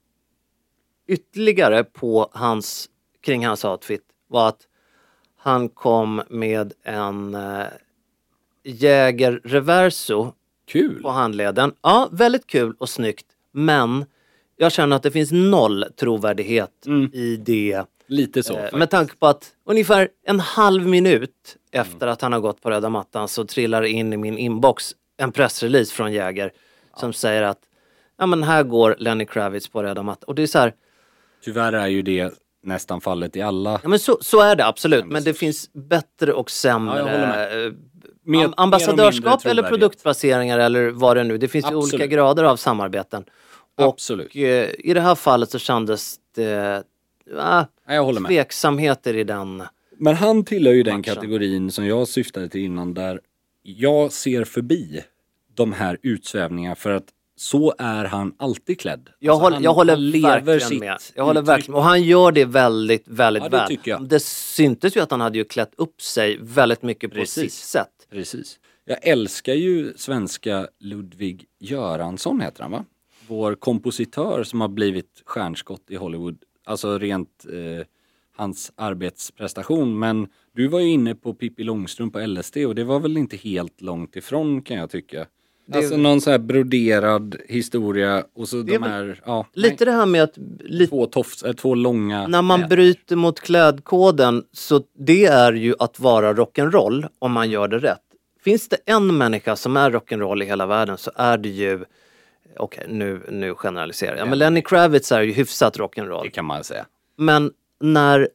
[SPEAKER 6] ytterligare på hans kring hans outfit var att han kom med en äh, Jäger Reverso
[SPEAKER 7] kul.
[SPEAKER 6] På handleden. Ja, väldigt kul och snyggt. Men jag känner att det finns noll trovärdighet mm. i det.
[SPEAKER 7] Lite så.
[SPEAKER 6] Äh, med tanke på att ungefär en halv minut efter mm. att han har gått på röda mattan så trillar in i min inbox en pressrelease från Jäger ja. som säger att ja men här går Lenny Kravitz på röda mattan. Och det är så här,
[SPEAKER 7] Tyvärr är ju det nästan fallet i alla.
[SPEAKER 6] ja men så, så är det absolut, men det finns bättre och sämre
[SPEAKER 7] Ja, jag håller med.
[SPEAKER 6] eh,
[SPEAKER 7] Mer-
[SPEAKER 6] am- ambassadörskap
[SPEAKER 7] mer och mindre
[SPEAKER 6] eller
[SPEAKER 7] trovärdighet.
[SPEAKER 6] produktbaseringar eller vad det nu. Det finns ju
[SPEAKER 7] Absolut.
[SPEAKER 6] olika grader av samarbeten.
[SPEAKER 7] Absolut.
[SPEAKER 6] Och eh, i det här fallet så kändes det ah,
[SPEAKER 7] Ja, jag håller med.
[SPEAKER 6] tveksamheter i den.
[SPEAKER 7] Men han tillhör ju den
[SPEAKER 6] matchen.
[SPEAKER 7] kategorin som jag syftade till innan, där jag ser förbi de här utsvävningarna för att så är han alltid klädd.
[SPEAKER 6] Jag,
[SPEAKER 7] Alltså,
[SPEAKER 6] håller,
[SPEAKER 7] han,
[SPEAKER 6] jag håller
[SPEAKER 7] han lever
[SPEAKER 6] verkligen
[SPEAKER 7] sitt
[SPEAKER 6] med. Jag håller
[SPEAKER 7] uttryck.
[SPEAKER 6] verkligen, och han gör det väldigt, väldigt
[SPEAKER 7] Ja, det
[SPEAKER 6] väl.
[SPEAKER 7] tycker jag.
[SPEAKER 6] Det syntes ju att han hade ju klätt upp sig väldigt mycket på
[SPEAKER 7] Precis.
[SPEAKER 6] sitt sätt.
[SPEAKER 7] Precis. Jag älskar ju svenska Ludvig Göransson heter han va? Vår kompositör som har blivit stjärnskott i Hollywood. Alltså rent eh, hans arbetsprestation. Men du var ju inne på Pippi Långstrump på L S D och det var väl inte helt långt ifrån kan jag tycka.
[SPEAKER 6] Det-
[SPEAKER 7] Alltså någon så här broderad historia och så
[SPEAKER 6] är
[SPEAKER 7] de
[SPEAKER 6] väl
[SPEAKER 7] här, ja,
[SPEAKER 6] Lite det här med att lite,
[SPEAKER 7] två, tofs, äh, två långa
[SPEAKER 6] när man
[SPEAKER 7] nät.
[SPEAKER 6] bryter mot klädkoden, så det är ju att vara rock'n'roll om man gör det rätt. Finns det en människa som är rock'n'roll i hela världen så är det ju, okej nu, nu generaliserar jag, men Lenny Kravitz är ju hyfsat rock'n'roll.
[SPEAKER 7] Det kan man säga.
[SPEAKER 6] Men när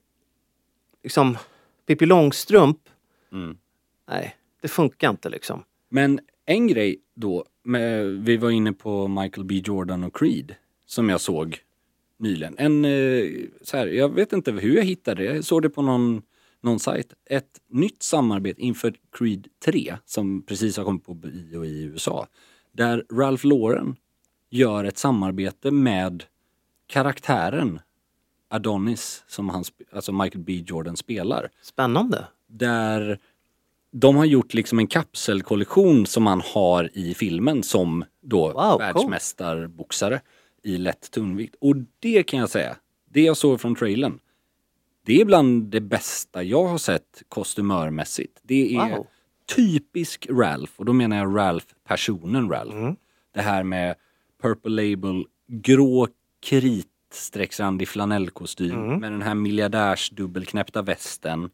[SPEAKER 6] liksom Pippi Långstrump,
[SPEAKER 7] Mm.
[SPEAKER 6] nej, det funkar inte liksom.
[SPEAKER 7] Men en grej då, med, vi var inne på Michael B. Jordan och Creed som jag såg nyligen. En, eh, så här, jag vet inte hur jag hittade det, jag såg det på någon, någon sajt. Ett nytt samarbete inför Creed tre som precis har kommit på bio i U S A. Där Ralph Lauren gör ett samarbete med karaktären Adonis som han, sp- alltså Michael B. Jordan spelar.
[SPEAKER 6] Spännande.
[SPEAKER 7] Där de har gjort liksom en kapselkollektion som man har i filmen som då
[SPEAKER 6] Wow,
[SPEAKER 7] världsmästarboxare i lätt tungvikt. Och det kan jag säga, det jag såg från trailern, det är bland det bästa jag har sett kostymörmässigt. Det är
[SPEAKER 6] Wow.
[SPEAKER 7] typisk Ralph, och då menar jag Ralph, personen Ralph.
[SPEAKER 6] Mm.
[SPEAKER 7] Det här med Purple Label, grå kritstrecksrandig flanellkostym
[SPEAKER 6] Mm.
[SPEAKER 7] med den här miljardärs dubbelknäppta västen,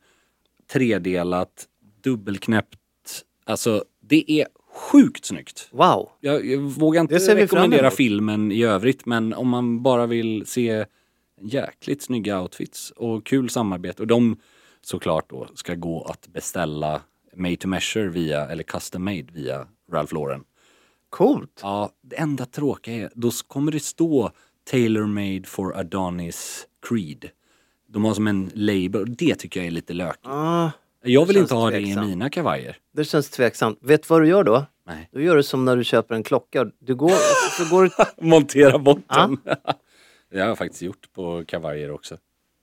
[SPEAKER 7] tredelat, dubbelknäppt, alltså det är sjukt snyggt.
[SPEAKER 6] Wow.
[SPEAKER 7] Jag, jag vågar inte
[SPEAKER 6] Det ser vi fram
[SPEAKER 7] rekommendera
[SPEAKER 6] emot.
[SPEAKER 7] filmen i övrigt, men om man bara vill se jäkligt snygga outfits och kul samarbete, och de såklart då ska gå att beställa made to measure via, eller custom made via Ralph Lauren.
[SPEAKER 6] Coolt.
[SPEAKER 7] Ja, det enda tråkiga är, då kommer det stå tailor made for Adonis Creed. De har som en label, och det tycker jag är lite lökigt.
[SPEAKER 6] Ah,
[SPEAKER 7] Jag vill
[SPEAKER 6] känns
[SPEAKER 7] inte ha det i
[SPEAKER 6] tveksamt.
[SPEAKER 7] mina kavajer.
[SPEAKER 6] det känns tveksamt. Vet du vad du gör då?
[SPEAKER 7] Nej.
[SPEAKER 6] Då gör du som när du köper en klocka. Du går, så går du,
[SPEAKER 7] Montera bort
[SPEAKER 6] Ja.
[SPEAKER 7] den. Det har jag faktiskt gjort på kavajer också.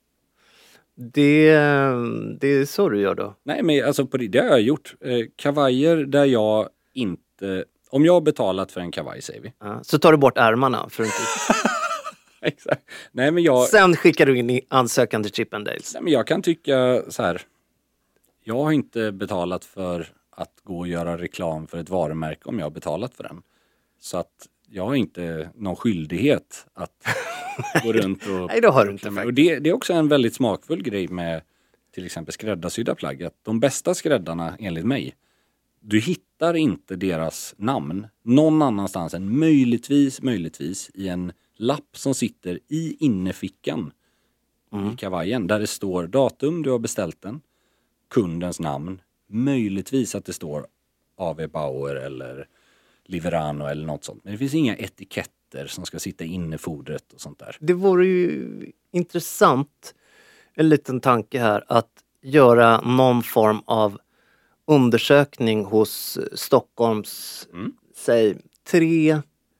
[SPEAKER 6] det, det är så du gör då.
[SPEAKER 7] Nej, men alltså på det, det har jag gjort. Eh, kavajer där jag inte... Om jag har betalat för en kavaj, säger vi.
[SPEAKER 6] Ja. Så tar du bort ärmarna. För att inte...
[SPEAKER 7] Exakt. Nej, men jag...
[SPEAKER 6] Sen skickar du in i ansökan till Chippendales.
[SPEAKER 7] Nej, men jag kan tycka så här. Jag har inte betalat för att gå och göra reklam för ett varumärke om jag har betalat för den. Så att jag har inte någon skyldighet att gå runt och...
[SPEAKER 6] Nej, det har du inte
[SPEAKER 7] och
[SPEAKER 6] faktiskt.
[SPEAKER 7] det, det är också en väldigt smakfull grej med till exempel skräddarsydda plagg. Att de bästa skräddarna, enligt mig, du hittar inte deras namn någon annanstans än möjligtvis, möjligtvis i en lapp som sitter i innerfickan i kavajen. Där det står datum du har beställt den, kundens namn, möjligtvis att det står A V Bauer eller Liverano eller något sånt. Men det finns inga etiketter som ska sitta inne i fodret och sånt där.
[SPEAKER 6] Det vore ju intressant, en liten tanke här, att göra någon form av undersökning hos Stockholms,
[SPEAKER 7] Mm.
[SPEAKER 6] säg, tre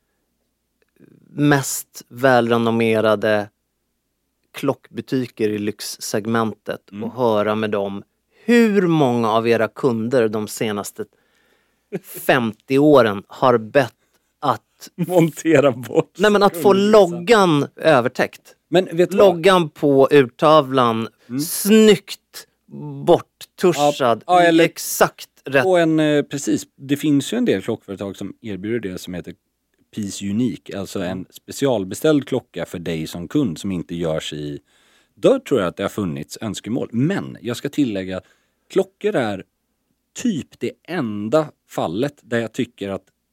[SPEAKER 6] mest välrenommerade klockbutiker i lyxsegmentet
[SPEAKER 7] Mm.
[SPEAKER 6] och höra med dem hur många av era kunder de senaste femtio åren har bett att,
[SPEAKER 7] Montera bort.
[SPEAKER 6] nej men att få loggan övertäckt.
[SPEAKER 7] Men vet du vad?
[SPEAKER 6] Loggan på urtavlan, snyggt borttuschad,
[SPEAKER 7] Ja, ja, eller-
[SPEAKER 6] i exakt rätt.
[SPEAKER 7] Och en, eh, precis, det finns ju en del klockföretag som erbjuder det som heter Piece Unique, alltså en specialbeställd klocka för dig som kund som inte görs i... Då tror jag att det har funnits önskemål. Men jag ska tillägga, klockor är typ det enda fallet där jag tycker att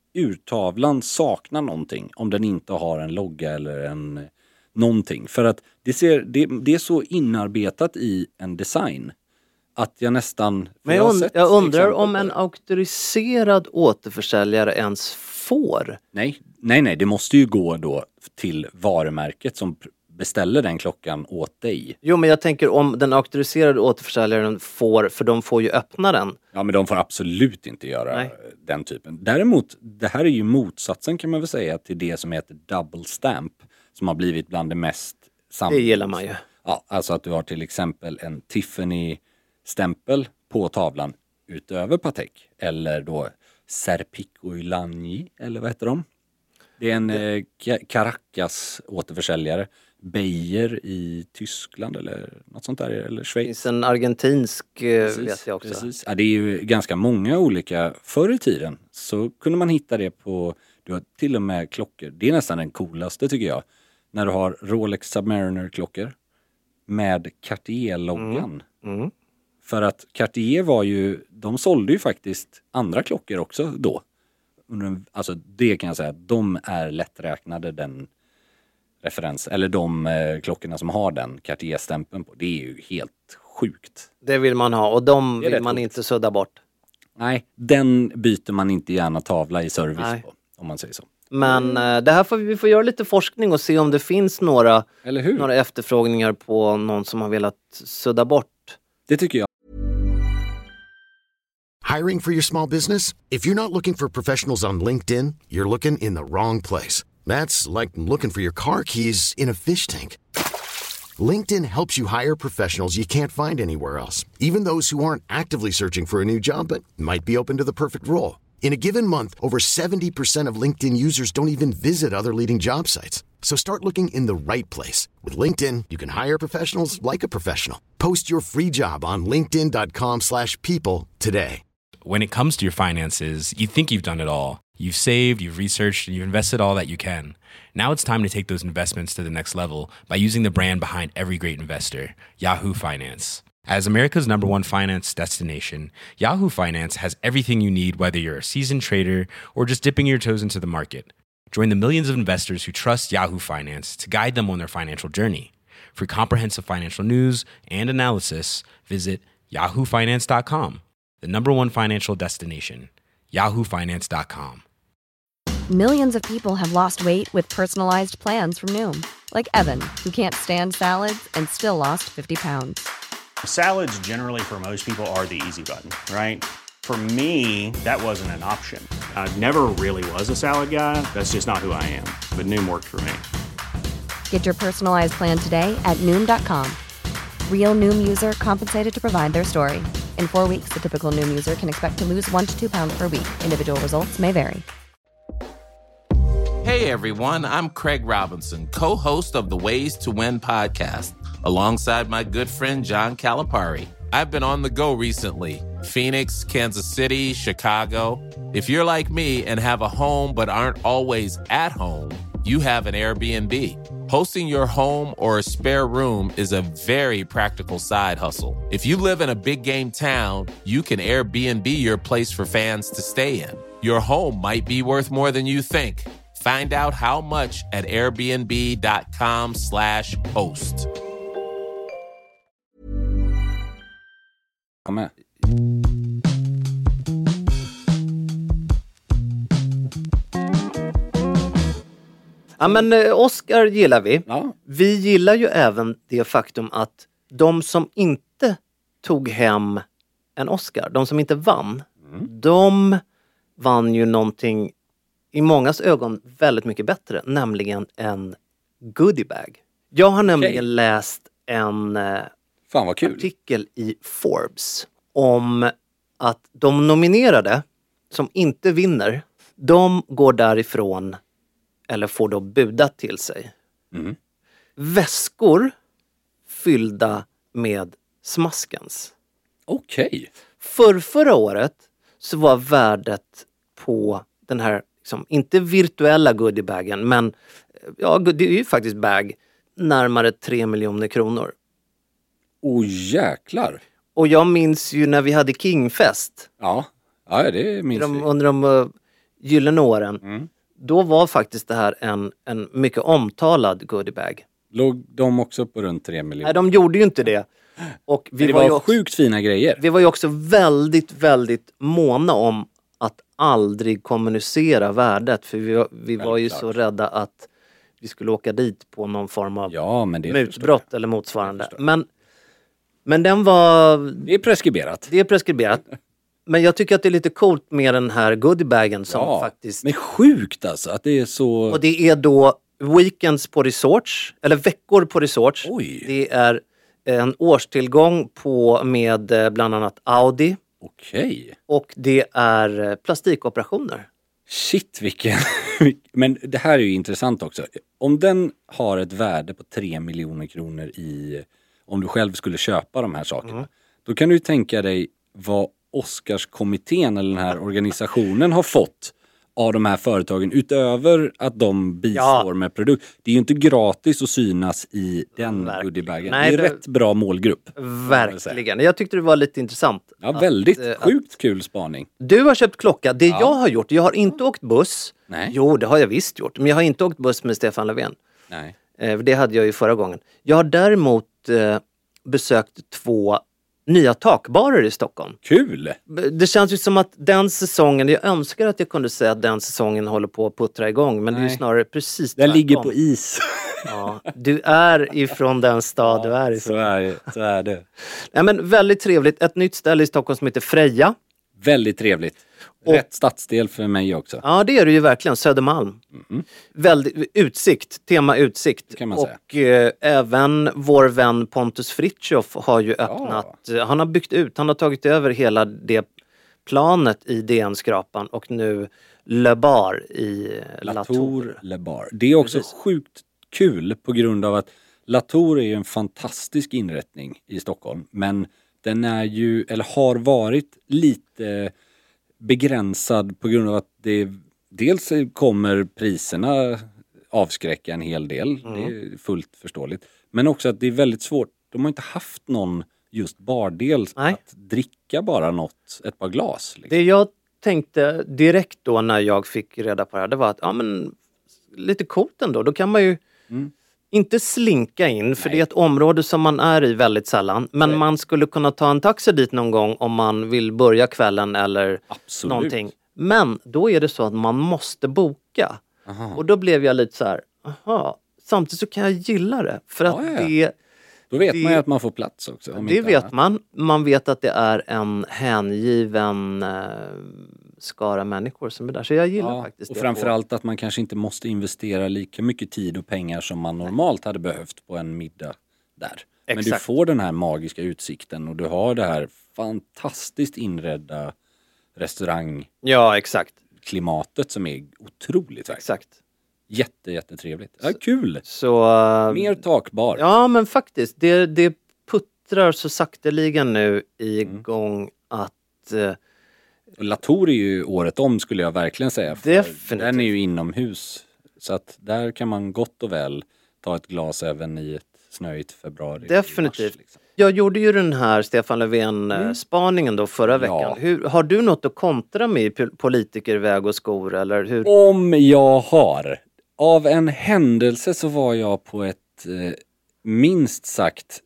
[SPEAKER 7] urtavlan saknar någonting om den inte har en logga eller en någonting. För att det, ser, det, det är så inarbetat i en design att jag nästan...
[SPEAKER 6] Men jag, und- jag undrar om en auktoriserad återförsäljare ens får.
[SPEAKER 7] Nej, nej, nej. Det måste ju gå då till varumärket som beställer den klockan åt dig.
[SPEAKER 6] Jo, men jag tänker om den auktoriserade återförsäljaren får, för de får ju öppna den.
[SPEAKER 7] Ja, men de får absolut inte göra
[SPEAKER 6] Nej.
[SPEAKER 7] den typen. Däremot, det här är ju motsatsen kan man väl säga till det som heter double stamp. Som har blivit bland det mest... Sam-
[SPEAKER 6] Det gillar man ju.
[SPEAKER 7] Ja, alltså att du har till exempel en Tiffany-stämpel på tavlan utöver Patek. Eller då Serpico-Lagni, eller vad heter de? Det är en eh, Caracas återförsäljare. Beijer i Tyskland eller något sånt där, eller Schweiz.
[SPEAKER 6] Det finns en argentinsk, precis, vet jag också.
[SPEAKER 7] Precis. Ja, det är ju ganska många olika. Förr i tiden så kunde man hitta det på, du har till och med klockor. Det är nästan den coolaste tycker jag. När du har Rolex Submariner-klockor med Cartier-loggan.
[SPEAKER 6] Mm. Mm.
[SPEAKER 7] För att Cartier var ju, de sålde ju faktiskt andra klockor också då. Alltså det kan jag säga, de är lätträknade den referens, eller de eh, klockorna som har den Cartier-stämpeln på. Det är ju helt sjukt.
[SPEAKER 6] Det vill man ha och de vill man
[SPEAKER 7] sjukt.
[SPEAKER 6] inte sudda bort.
[SPEAKER 7] Nej, den byter man inte gärna tavla i service
[SPEAKER 6] Nej.
[SPEAKER 7] på, om man säger så.
[SPEAKER 6] Men eh, det här får vi, vi får göra lite forskning och se om det finns några,
[SPEAKER 7] Eller hur?
[SPEAKER 6] några efterfrågningar på någon som har velat sudda bort.
[SPEAKER 7] Det tycker jag.
[SPEAKER 2] Hiring for your small business? If you're not looking for professionals on LinkedIn, you're looking in the wrong place. That's like looking for your car keys in a fish tank. LinkedIn helps you hire professionals you can't find anywhere else, even those who aren't actively searching for a new job but might be open to the perfect role. In a given month, over seventy percent of LinkedIn users don't even visit other leading job sites. So start looking in the right place. With LinkedIn, you can hire professionals like a professional. Post your free job on linkedin.com slash people today.
[SPEAKER 3] When it comes to your finances, you think you've done it all. You've saved, you've researched, and you've invested all that you can. Now it's time to take those investments to the next level by using the brand behind every great investor, Yahoo Finance. As America's number one finance destination, Yahoo Finance has everything you need, whether you're a seasoned trader or just dipping your toes into the market. Join the millions of investors who trust Yahoo Finance to guide them on their financial journey. For comprehensive financial news and analysis, visit yahoo finance dot com, the number one financial destination, yahoo finance dot com.
[SPEAKER 4] Millions of people have lost weight with personalized plans from Noom. Like Evan, who can't stand salads and still lost fifty pounds.
[SPEAKER 5] Salads generally for most people are the easy button, right? For me, that wasn't an option. I never really was a salad guy. That's just not who I am. But Noom worked for me.
[SPEAKER 4] Get your personalized plan today at Noom dot com. Real Noom user compensated to provide their story. In four weeks, the typical Noom user can expect to lose one to two pounds per week. Individual results may vary.
[SPEAKER 8] Hey everyone, I'm Craig Robinson, co-host of the Ways to Win podcast, alongside my good friend John Calipari. I've been on the go recently. Phoenix, Kansas City, Chicago. If you're like me and have a home but aren't always at home, you have an Airbnb. Hosting your home or a spare room is a very practical side hustle. If you live in a big game town, you can Airbnb your place for fans to stay in. Your home might be worth more than you think. Find out how much at airbnb.com slash host.
[SPEAKER 7] Kom med.
[SPEAKER 6] Ja men eh, Oscar gillar vi.
[SPEAKER 7] Ja.
[SPEAKER 6] Vi gillar ju även det faktum att de som inte tog hem en Oscar, de som inte vann, mm. de vann ju någonting i mångas ögon väldigt mycket bättre, nämligen en goodiebag. Jag har nämligen okay. läst en eh,
[SPEAKER 7] Fan vad kul.
[SPEAKER 6] artikel i Forbes om att de nominerade som inte vinner, de går därifrån eller får då budat till sig.
[SPEAKER 7] Mm.
[SPEAKER 6] Väskor fyllda med smaskens.
[SPEAKER 7] Okej. Okay.
[SPEAKER 6] För förra året så var värdet på den här, liksom, inte virtuella goodiebagen, men ja, det är ju faktiskt bag, närmare tre miljoner kronor.
[SPEAKER 7] Åh jäklar.
[SPEAKER 6] Och jag minns ju när vi hade Kingfest.
[SPEAKER 7] Ja, ja det minns
[SPEAKER 6] de,
[SPEAKER 7] vi.
[SPEAKER 6] Under de uh, gyllene åren,
[SPEAKER 7] Mm.
[SPEAKER 6] då var faktiskt det här en, en mycket omtalad goodiebag.
[SPEAKER 7] Låg de också på runt tre miljoner?
[SPEAKER 6] Nej, de gjorde ju inte det. Och vi
[SPEAKER 7] det
[SPEAKER 6] var,
[SPEAKER 7] var
[SPEAKER 6] ju också,
[SPEAKER 7] sjukt fina grejer.
[SPEAKER 6] vi var ju också väldigt, väldigt måna om att aldrig kommunicera värdet. För vi var, vi var ju
[SPEAKER 7] Självklart.
[SPEAKER 6] så rädda att vi skulle åka dit på någon form av
[SPEAKER 7] Ja, men det
[SPEAKER 6] mutbrott eller motsvarande.
[SPEAKER 7] förstår jag.
[SPEAKER 6] Men, men den var...
[SPEAKER 7] Det är preskriberat.
[SPEAKER 6] Det är preskriberat. Men jag tycker att det är lite coolt med den här goodiebagen som
[SPEAKER 7] Ja,
[SPEAKER 6] faktiskt...
[SPEAKER 7] men sjukt alltså att det är så...
[SPEAKER 6] Och det är då weekends på resorts, eller veckor på resorts.
[SPEAKER 7] Oj.
[SPEAKER 6] Det är en årstillgång på med eh, bland annat Audi.
[SPEAKER 7] Okej.
[SPEAKER 6] Och det är eh, plastikoperationer.
[SPEAKER 7] Shit vilken... Men det här är ju intressant också. Om den har ett värde på tre miljoner kronor i... Om du själv skulle köpa de här sakerna.
[SPEAKER 6] Mm.
[SPEAKER 7] Då kan du ju tänka dig vad Oscarskommittén eller den här organisationen har fått av de här företagen utöver att de bistår
[SPEAKER 6] Ja.
[SPEAKER 7] med produkt. Det är ju inte gratis att synas i den
[SPEAKER 6] Verkligen.
[SPEAKER 7] goodiebagen.
[SPEAKER 6] Nej,
[SPEAKER 7] det är
[SPEAKER 6] det-
[SPEAKER 7] rätt bra målgrupp.
[SPEAKER 6] Verkligen. Jag tyckte det var lite intressant.
[SPEAKER 7] Ja,
[SPEAKER 6] att,
[SPEAKER 7] väldigt
[SPEAKER 6] eh,
[SPEAKER 7] sjukt kul spaning.
[SPEAKER 6] Du har köpt klocka. Det jag har gjort, jag har inte åkt buss.
[SPEAKER 7] Nej.
[SPEAKER 6] Jo, det har jag visst gjort. Men jag har inte åkt buss med Stefan Löfven.
[SPEAKER 7] Nej.
[SPEAKER 6] Eh, det hade jag ju förra gången. Jag har däremot eh, besökt två nya takbarer i Stockholm.
[SPEAKER 7] Kul!
[SPEAKER 6] Det känns ju som att den säsongen, jag önskar att jag kunde säga att den säsongen håller på att puttra igång. Men det är ju
[SPEAKER 7] Nej.
[SPEAKER 6] snarare precis
[SPEAKER 7] Den
[SPEAKER 6] tvärtom.
[SPEAKER 7] ligger på is.
[SPEAKER 6] Ja, du är ifrån den stad du är ifrån.
[SPEAKER 7] Så är, så är det.
[SPEAKER 6] Nej, men väldigt trevligt. Ett nytt ställe i Stockholm som heter Freja.
[SPEAKER 7] Väldigt trevligt.
[SPEAKER 6] Och-
[SPEAKER 7] Rätt stadsdel för mig också.
[SPEAKER 6] Ja, det är det ju verkligen. Södermalm. Väldigt, utsikt, tema utsikt.
[SPEAKER 7] kan man säga.
[SPEAKER 6] Och eh, även vår vän Pontus Fritiof har ju öppnat, eh, han har byggt ut, han har tagit över hela det planet i D N-skrapan och nu Le Bar i eh, Latour.
[SPEAKER 7] Latour Le Bar. Det är också
[SPEAKER 6] Precis.
[SPEAKER 7] sjukt kul på grund av att Latour är ju en fantastisk inrättning i Stockholm. Men den är ju, eller har varit lite begränsad på grund av att det dels kommer priserna avskräcka en hel del.
[SPEAKER 6] Mm.
[SPEAKER 7] Det är fullt förståeligt. Men också att det är väldigt svårt. De har inte haft någon just bardel
[SPEAKER 6] Nej.
[SPEAKER 7] att dricka bara något, ett par glas. Liksom.
[SPEAKER 6] Det jag tänkte direkt då när jag fick reda på det här, det var att ja men lite coolt ändå. Då kan man ju
[SPEAKER 7] Mm.
[SPEAKER 6] inte slinka in, för
[SPEAKER 7] Nej.
[SPEAKER 6] det är ett område som man är i väldigt sällan. Men
[SPEAKER 7] Nej.
[SPEAKER 6] man skulle kunna ta en taxi dit någon gång om man vill börja kvällen eller
[SPEAKER 7] Absolut.
[SPEAKER 6] någonting. Men då är det så att man måste boka.
[SPEAKER 7] Aha.
[SPEAKER 6] Och då blev jag lite så här, aha. Samtidigt så kan jag gilla det. För att
[SPEAKER 7] Ja, ja, ja.
[SPEAKER 6] det,
[SPEAKER 7] Då vet
[SPEAKER 6] det-
[SPEAKER 7] man ju att man får plats också. om
[SPEAKER 6] det
[SPEAKER 7] inte
[SPEAKER 6] vet
[SPEAKER 7] annat.
[SPEAKER 6] man. Man vet att det är en hängiven eh, skara människor som är där. Så jag gillar
[SPEAKER 7] Ja,
[SPEAKER 6] faktiskt
[SPEAKER 7] och
[SPEAKER 6] det.
[SPEAKER 7] framförallt att man kanske inte måste investera lika mycket tid och pengar som man normalt hade behövt på en middag där. Men du
[SPEAKER 6] Exakt.
[SPEAKER 7] får den här magiska utsikten och du har det här fantastiskt inredda restaurangklimatet
[SPEAKER 6] Ja, exakt.
[SPEAKER 7] som är otroligt verkligen.
[SPEAKER 6] Exakt.
[SPEAKER 7] Jätte, jättetrevligt. Ja, kul!
[SPEAKER 6] Så... eh,
[SPEAKER 7] Mer takbar.
[SPEAKER 6] Ja, men faktiskt. Det, det puttrar så sakteligen nu igång att... eh,
[SPEAKER 7] Och Latour är ju året om skulle jag verkligen säga. För
[SPEAKER 6] Definitivt.
[SPEAKER 7] Den är ju inomhus. Så att där kan man gott och väl ta ett glas även i ett snöigt februari.
[SPEAKER 6] Definitivt.
[SPEAKER 7] Mars, liksom.
[SPEAKER 6] Jag gjorde ju den här Stefan Löfven-spaningen då förra
[SPEAKER 7] Mm. Ja.
[SPEAKER 6] veckan. Hur, har du något att kontra med i pol- politiker, väg och skor? Eller hur?
[SPEAKER 7] Om jag har. Av en händelse så var jag på ett eh, minst sagt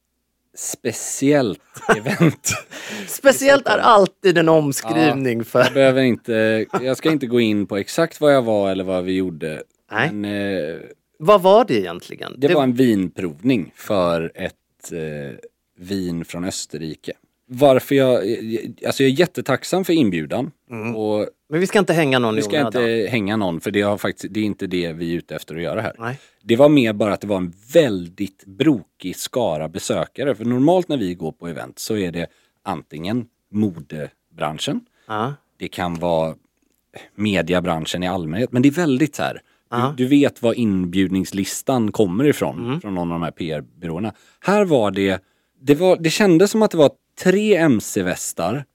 [SPEAKER 7] speciellt event.
[SPEAKER 6] Speciellt är alltid en omskrivning
[SPEAKER 7] Jag
[SPEAKER 6] för...
[SPEAKER 7] behöver inte, jag ska inte gå in på exakt vad jag var eller vad vi gjorde.
[SPEAKER 6] Nej.
[SPEAKER 7] Men eh,
[SPEAKER 6] Vad var det egentligen?
[SPEAKER 7] det var en vinprovning för ett eh, vin från Österrike. Varför jag, alltså jag är jättetacksam för inbjudan. Och
[SPEAKER 6] Men vi ska inte hänga någon
[SPEAKER 7] vi
[SPEAKER 6] i
[SPEAKER 7] ska
[SPEAKER 6] onödan.
[SPEAKER 7] inte hänga någon för det, har faktiskt, det är inte det vi är ute efter att göra här.
[SPEAKER 6] Nej.
[SPEAKER 7] Det var mer bara att det var en väldigt brokig skara besökare. För normalt när vi går på event så är det antingen modebranschen.
[SPEAKER 6] Ja.
[SPEAKER 7] Det kan vara mediebranschen i allmänhet. Men det är väldigt så här.
[SPEAKER 6] Ja.
[SPEAKER 7] Du, du vet var inbjudningslistan kommer ifrån.
[SPEAKER 6] Mm.
[SPEAKER 7] Från någon av de här P R-byråerna. Här var det, det, var, det kändes som att det var tre M C-västar,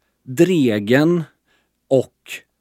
[SPEAKER 7] Dregen och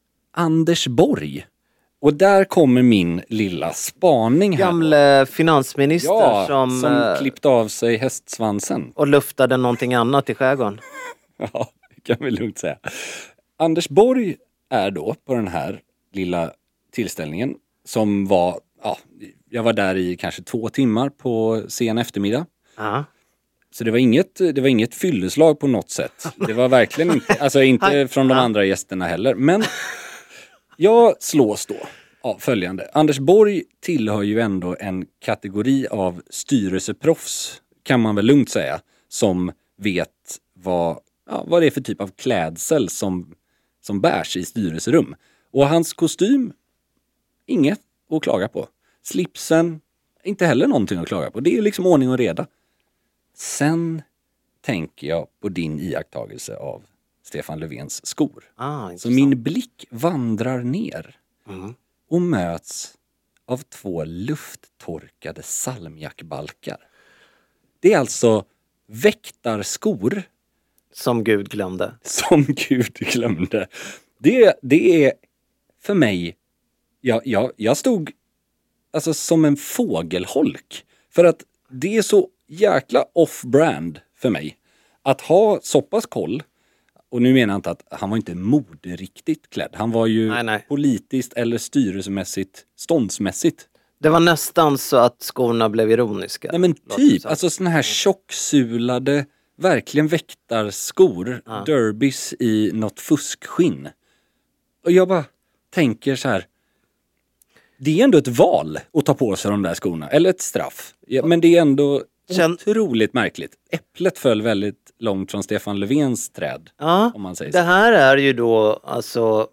[SPEAKER 7] Anders Borg. Och där kommer min lilla spaning här.
[SPEAKER 6] Gamle finansminister
[SPEAKER 7] Ja,
[SPEAKER 6] som,
[SPEAKER 7] som,
[SPEAKER 6] eh,
[SPEAKER 7] klippte av sig hästsvansen.
[SPEAKER 6] och luftade någonting annat i skärgården.
[SPEAKER 7] Ja, det kan vi lugnt säga. Anders Borg är då på den här lilla tillställningen som var, ja, jag var där i kanske två timmar på sen eftermiddag.
[SPEAKER 6] Ja.
[SPEAKER 7] Så det var inget, det var inget fylleslag på något sätt. Det var verkligen inte, alltså inte från de andra gästerna heller. Men jag slås då av följande. Anders Borg tillhör ju ändå en kategori av styrelseproffs, kan man väl lugnt säga, som vet vad, ja, vad det är för typ av klädsel som, som bärs i styrelserum. Och hans kostym, inget att klaga på. Slipsen, inte heller någonting att klaga på. Det är liksom ordning och reda. Sen tänker jag på din iakttagelse av Stefan Löfvens skor.
[SPEAKER 6] Ah,
[SPEAKER 7] så min blick vandrar ner
[SPEAKER 6] mm.
[SPEAKER 7] och möts av två lufttorkade salmiakbalkar. Det är alltså väktarskor
[SPEAKER 6] som Gud glömde.
[SPEAKER 7] Som Gud glömde. Det, det är för mig, jag, jag, jag stod alltså som en fågelholk. För att det är så jäkla off-brand för mig. Att ha så pass koll, och nu menar jag inte att han var inte moderiktigt klädd. Han var ju
[SPEAKER 6] nej, nej.
[SPEAKER 7] politiskt eller styrelsemässigt, ståndsmässigt.
[SPEAKER 6] Det var nästan så att skorna blev ironiska.
[SPEAKER 7] Nej men typ, alltså såna här tjocksulade, verkligen väktarskor, ja. Derbys i något fuskskinn. Och jag bara tänker så här, det är ändå ett val att ta på sig de där skorna, eller ett straff. Ja, men det är ändå Känn... otroligt märkligt. Äpplet föll väldigt långt från Stefan Löfvens träd.
[SPEAKER 6] Ja,
[SPEAKER 7] om man säger
[SPEAKER 6] det
[SPEAKER 7] så.
[SPEAKER 6] här är ju då alltså,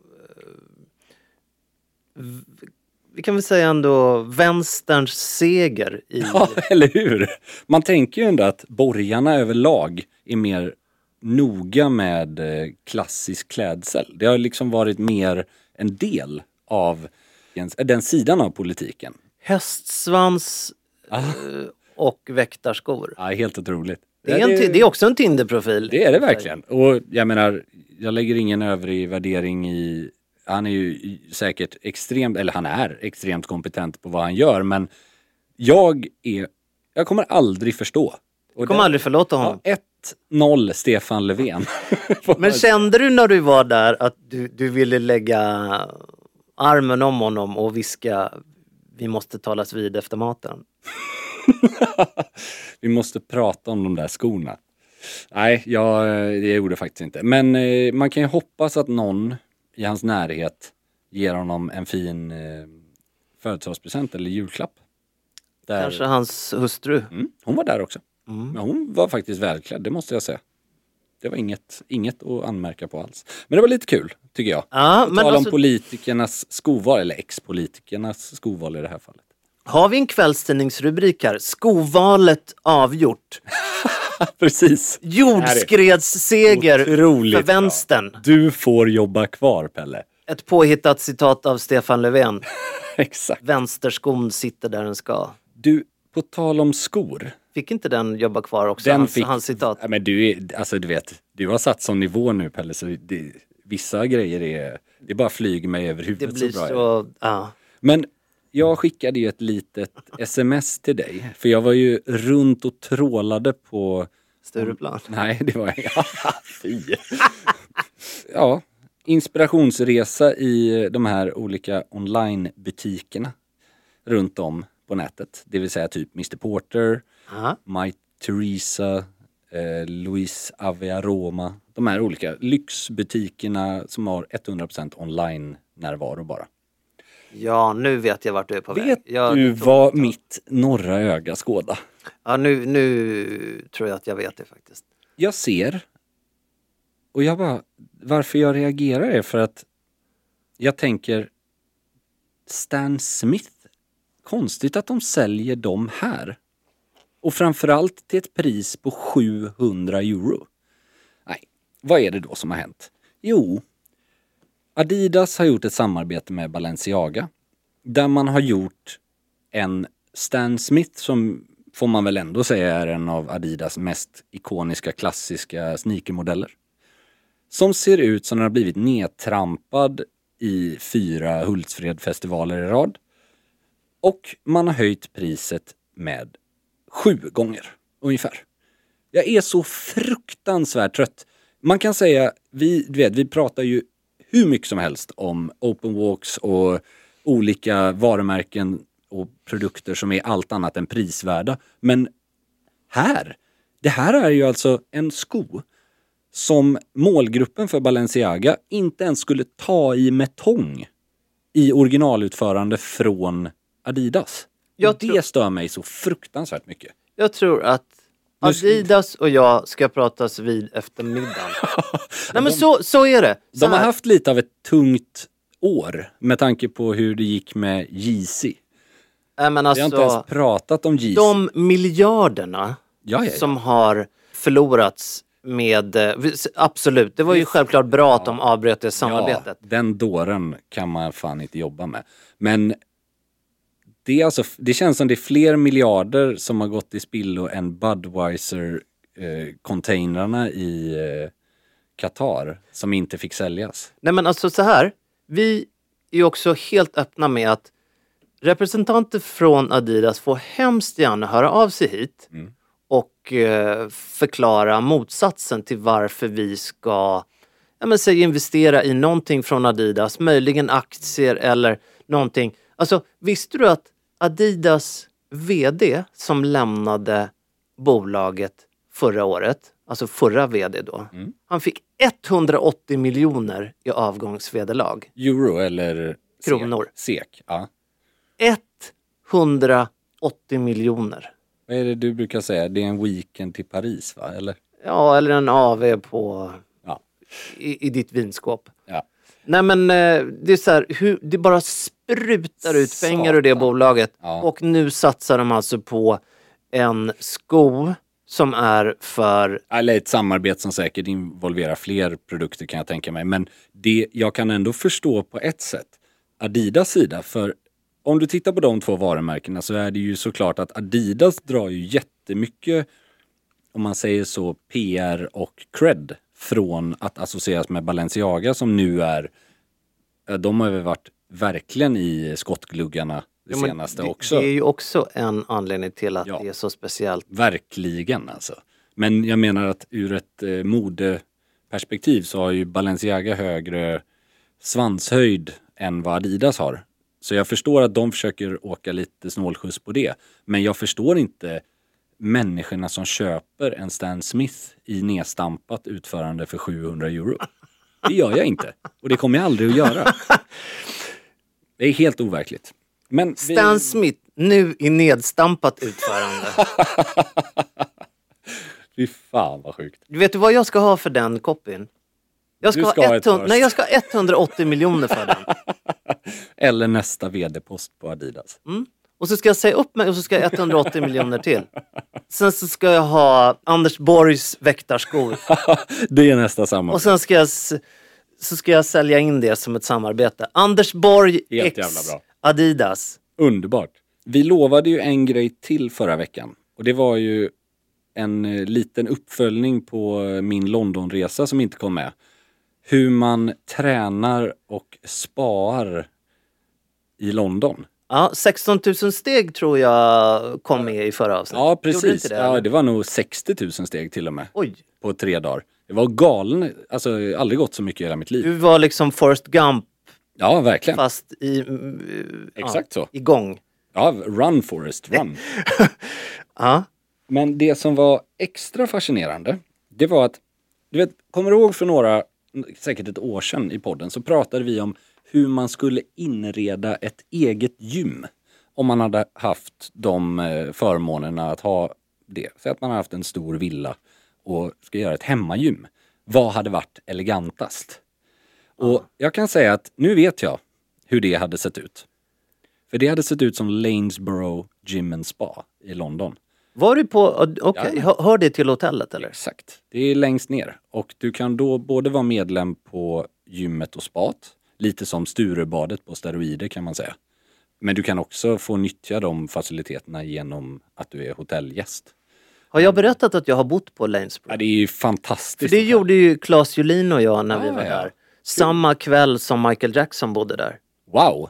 [SPEAKER 6] vi kan väl säga ändå vänsterns seger i...
[SPEAKER 7] Ja, eller hur? Man tänker ju ändå att borgarna överlag är mer noga med klassisk klädsel. Det har liksom varit mer en del av den sidan av politiken.
[SPEAKER 6] Hästsvans ah. och väktarskor.
[SPEAKER 7] Ja, helt otroligt.
[SPEAKER 6] Det är, en, det är också en Tinder-profil.
[SPEAKER 7] Det är det verkligen. Och jag menar, jag lägger ingen övrig värdering i... Han är ju säkert extremt, eller han är extremt kompetent på vad han gör, men jag är... Jag kommer aldrig förstå.
[SPEAKER 6] Du kommer det, aldrig förlåta honom.
[SPEAKER 7] Ja, ett noll Stefan Löfven.
[SPEAKER 6] Men kände du när du var där att du, du ville lägga armen om honom och viska vi måste talas vid efter maten?
[SPEAKER 7] Vi måste prata om de där skorna. Nej, jag, det gjorde faktiskt inte. Men eh, man kan ju hoppas att någon i hans närhet ger honom en fin eh, födelsedagspresent eller julklapp. Där...
[SPEAKER 6] Kanske hans hustru.
[SPEAKER 7] Mm, hon var där också.
[SPEAKER 6] Mm.
[SPEAKER 7] Men hon var faktiskt välklädd, det måste jag säga. Det var inget, inget att anmärka på alls. Men det var lite kul, tycker jag.
[SPEAKER 6] Ja, men
[SPEAKER 7] tala
[SPEAKER 6] alltså...
[SPEAKER 7] om politikernas skoval, eller ex-politikernas skoval i det här fallet.
[SPEAKER 6] Har vi en kvällstidningsrubrik här? Skovalet avgjort.
[SPEAKER 7] Precis.
[SPEAKER 6] Jordskredsseger för vänstern.
[SPEAKER 7] Bra. Du får jobba kvar, Pelle.
[SPEAKER 6] Ett påhittat citat av Stefan Löfven.
[SPEAKER 7] Exakt.
[SPEAKER 6] Vänsterskon sitter där den ska.
[SPEAKER 7] Du, på tal om skor.
[SPEAKER 6] Fick inte den jobba kvar också?
[SPEAKER 7] Den
[SPEAKER 6] hans,
[SPEAKER 7] fick,
[SPEAKER 6] hans citat.
[SPEAKER 7] Ja, men du är, alltså du vet, du har satt som nivå nu, Pelle, så det, vissa grejer är, det bara flyger mig över huvudet.
[SPEAKER 6] Det blir
[SPEAKER 7] så bra.
[SPEAKER 6] så, ja.
[SPEAKER 7] Men jag skickade ju ett litet sms till dig. För jag var ju runt och trålade på...
[SPEAKER 6] Stureplan.
[SPEAKER 7] Nej, det var jag. Fy. Ja, inspirationsresa i de här olika onlinebutikerna runt om på nätet. Det vill säga typ mister Porter,
[SPEAKER 6] Aha.
[SPEAKER 7] My Teresa, eh, Louise Aviaroma. De här olika lyxbutikerna som har hundra procent online-närvaro bara.
[SPEAKER 6] Ja, nu vet jag vart du är på
[SPEAKER 7] vet
[SPEAKER 6] väg. Jag
[SPEAKER 7] du vad mitt norra öga skåda?
[SPEAKER 6] Ja, nu, nu tror jag att jag vet det faktiskt.
[SPEAKER 7] Jag ser, och jag bara, varför jag reagerar är för att jag tänker Stan Smith, konstigt att de säljer dem här. Och framförallt till ett pris på sjuhundra euro. Nej, vad är det då som har hänt? Jo, Adidas har gjort ett samarbete med Balenciaga. Där man har gjort en Stan Smith som får man väl ändå säga är en av Adidas mest ikoniska klassiska sneakermodeller. Som ser ut som den har blivit nedtrampad i fyra Hultsfredfestivaler i rad. Och man har höjt priset med sju gånger ungefär. Jag är så fruktansvärt trött. Man kan säga, vi, du vet, vi pratar ju hur mycket som helst om open walks och olika varumärken och produkter som är allt annat än prisvärda. Men här, det här är ju alltså en sko som målgruppen för Balenciaga inte ens skulle ta i med tång i originalutförande från Adidas.
[SPEAKER 6] Jag
[SPEAKER 7] och det
[SPEAKER 6] tror-
[SPEAKER 7] stör mig så fruktansvärt mycket.
[SPEAKER 6] Jag tror att Adidas och jag ska pratas vid efter middagen. Nej men så, så är det. Så
[SPEAKER 7] De har
[SPEAKER 6] här.
[SPEAKER 7] haft lite av ett tungt år med tanke på hur det gick med Yeezy.
[SPEAKER 6] Nej, men
[SPEAKER 7] Vi har inte ens
[SPEAKER 6] alltså,
[SPEAKER 7] pratat om Yeezy.
[SPEAKER 6] de miljarderna
[SPEAKER 7] Ja, ja, ja.
[SPEAKER 6] som har förlorats med, eh, absolut, det var ju självklart bra att de avbröt det samarbetet.
[SPEAKER 7] Ja, den dåren kan man fan inte jobba med. Men det, är alltså, det känns som det är fler miljarder som har gått i spillo än Budweiser-containrarna eh, i eh, Qatar som inte fick säljas.
[SPEAKER 6] Nej men alltså så här, vi är ju också helt öppna med att representanter från Adidas får hemskt gärna höra av sig hit
[SPEAKER 7] Mm.
[SPEAKER 6] och eh, förklara motsatsen till varför vi ska ja, men, säg, investera i någonting från Adidas, möjligen aktier eller någonting. Alltså visste du att Adidas vd som lämnade bolaget förra året, alltså förra vd då,
[SPEAKER 7] Mm.
[SPEAKER 6] han fick etthundraåttio miljoner i avgångsvederlag.
[SPEAKER 7] Euro eller
[SPEAKER 6] Kronor.
[SPEAKER 7] SEK. SEK, ja.
[SPEAKER 6] etthundraåttio miljoner.
[SPEAKER 7] Vad är det du brukar säga? Det är en weekend till Paris, va? Eller?
[SPEAKER 6] Ja, eller en A V på
[SPEAKER 7] Ja.
[SPEAKER 6] i, i ditt vinskåp.
[SPEAKER 7] Ja.
[SPEAKER 6] Nej men eh, det är så här, hur, det bara sprutar ut pengar ur det
[SPEAKER 7] Satan.
[SPEAKER 6] bolaget.
[SPEAKER 7] Ja.
[SPEAKER 6] Och nu satsar de alltså på en sko som är för...
[SPEAKER 7] Eller ett samarbete som säkert involverar fler produkter kan jag tänka mig. Men det jag kan ändå förstå på ett sätt Adidas sida. För om du tittar på de två varumärkena så är det ju såklart att Adidas drar ju jättemycket, om man säger så, P R och cred från att associeras med Balenciaga som nu är, de har väl varit verkligen i skottgluggarna det
[SPEAKER 6] Ja, men
[SPEAKER 7] senaste
[SPEAKER 6] det,
[SPEAKER 7] också.
[SPEAKER 6] Det är ju också en anledning till att
[SPEAKER 7] Ja.
[SPEAKER 6] det är så speciellt.
[SPEAKER 7] Verkligen alltså. Men jag menar att ur ett eh, modeperspektiv så har ju Balenciaga högre svanshöjd än vad Adidas har. Så jag förstår att de försöker åka lite snålskjuts på det. Men jag förstår inte människorna som köper en Stan Smith i nedstampat utförande för sjuhundra euro. Det gör jag inte. Och det kommer jag aldrig att göra. Det är helt overkligt. Men vi...
[SPEAKER 6] Stan Smith, nu i nedstampat utförande.
[SPEAKER 7] Fy fan vad sjukt.
[SPEAKER 6] Vet du vad jag ska ha för den copyn? Jag ska,
[SPEAKER 7] Du ska
[SPEAKER 6] ha
[SPEAKER 7] ha ett
[SPEAKER 6] etthundra,
[SPEAKER 7] först.
[SPEAKER 6] nej, jag ska ha etthundraåttio miljoner för den.
[SPEAKER 7] Eller nästa vd-post på Adidas.
[SPEAKER 6] Och så ska jag säga upp mig och så ska jag ha etthundraåttio miljoner till. Sen så ska jag ha Anders Borgs väktarskor.
[SPEAKER 7] Det är nästa samarbete.
[SPEAKER 6] Och sen ska jag, s- så ska jag sälja in det som ett samarbete. Anders Borg
[SPEAKER 7] Helt
[SPEAKER 6] X
[SPEAKER 7] jävla bra.
[SPEAKER 6] Adidas.
[SPEAKER 7] Underbart. Vi lovade ju en grej till förra veckan. Och det var ju en eh, liten uppföljning på eh, min Londonresa som inte kom med. Hur man tränar och spar i London.
[SPEAKER 6] Ja, sexton tusen steg tror jag kom med i förra avsnittet.
[SPEAKER 7] Ja,
[SPEAKER 6] Gjorde
[SPEAKER 7] precis.
[SPEAKER 6] inte det,
[SPEAKER 7] ja,
[SPEAKER 6] eller?
[SPEAKER 7] det var nog sextio tusen steg till och med.
[SPEAKER 6] Oj,
[SPEAKER 7] På tre dagar. Det var galen. Alltså, jag har aldrig gått så mycket i hela mitt liv.
[SPEAKER 6] du var liksom Forrest Gump
[SPEAKER 7] Ja, verkligen.
[SPEAKER 6] fast i, mm,
[SPEAKER 7] Exakt
[SPEAKER 6] ja,
[SPEAKER 7] så.
[SPEAKER 6] igång.
[SPEAKER 7] Ja, run Forrest, run.
[SPEAKER 6] Ja.
[SPEAKER 7] Men det som var extra fascinerande, det var att, du vet, kommer du ihåg för några, säkert ett år sedan i podden, så pratade vi om hur man skulle inreda ett eget gym. Om man hade haft de eh, förmånerna att ha det. Så att man har haft en stor villa och ska göra ett hemmagym. Vad hade varit elegantast? Och jag kan säga att nu vet jag hur det hade sett ut. För det hade sett ut som Lanesborough Gym and Spa i London.
[SPEAKER 6] Var du på, okej,
[SPEAKER 7] Ja.
[SPEAKER 6] hör, hör det till hotellet eller?
[SPEAKER 7] Exakt. Det är längst ner. Och du kan då både vara medlem på gymmet och spat. Lite som Sturebadet på steroider kan man säga. Men du kan också få nyttja de faciliteterna genom att du är hotellgäst.
[SPEAKER 6] Har jag berättat att jag har bott på Lanesborough?
[SPEAKER 7] Ja, det är ju
[SPEAKER 6] För
[SPEAKER 7] fantastiskt.
[SPEAKER 6] det gjorde ju Claes Julin och jag när vi
[SPEAKER 7] Ah,
[SPEAKER 6] var
[SPEAKER 7] ja.
[SPEAKER 6] där. Samma kväll som Michael Jackson bodde där.
[SPEAKER 7] Wow!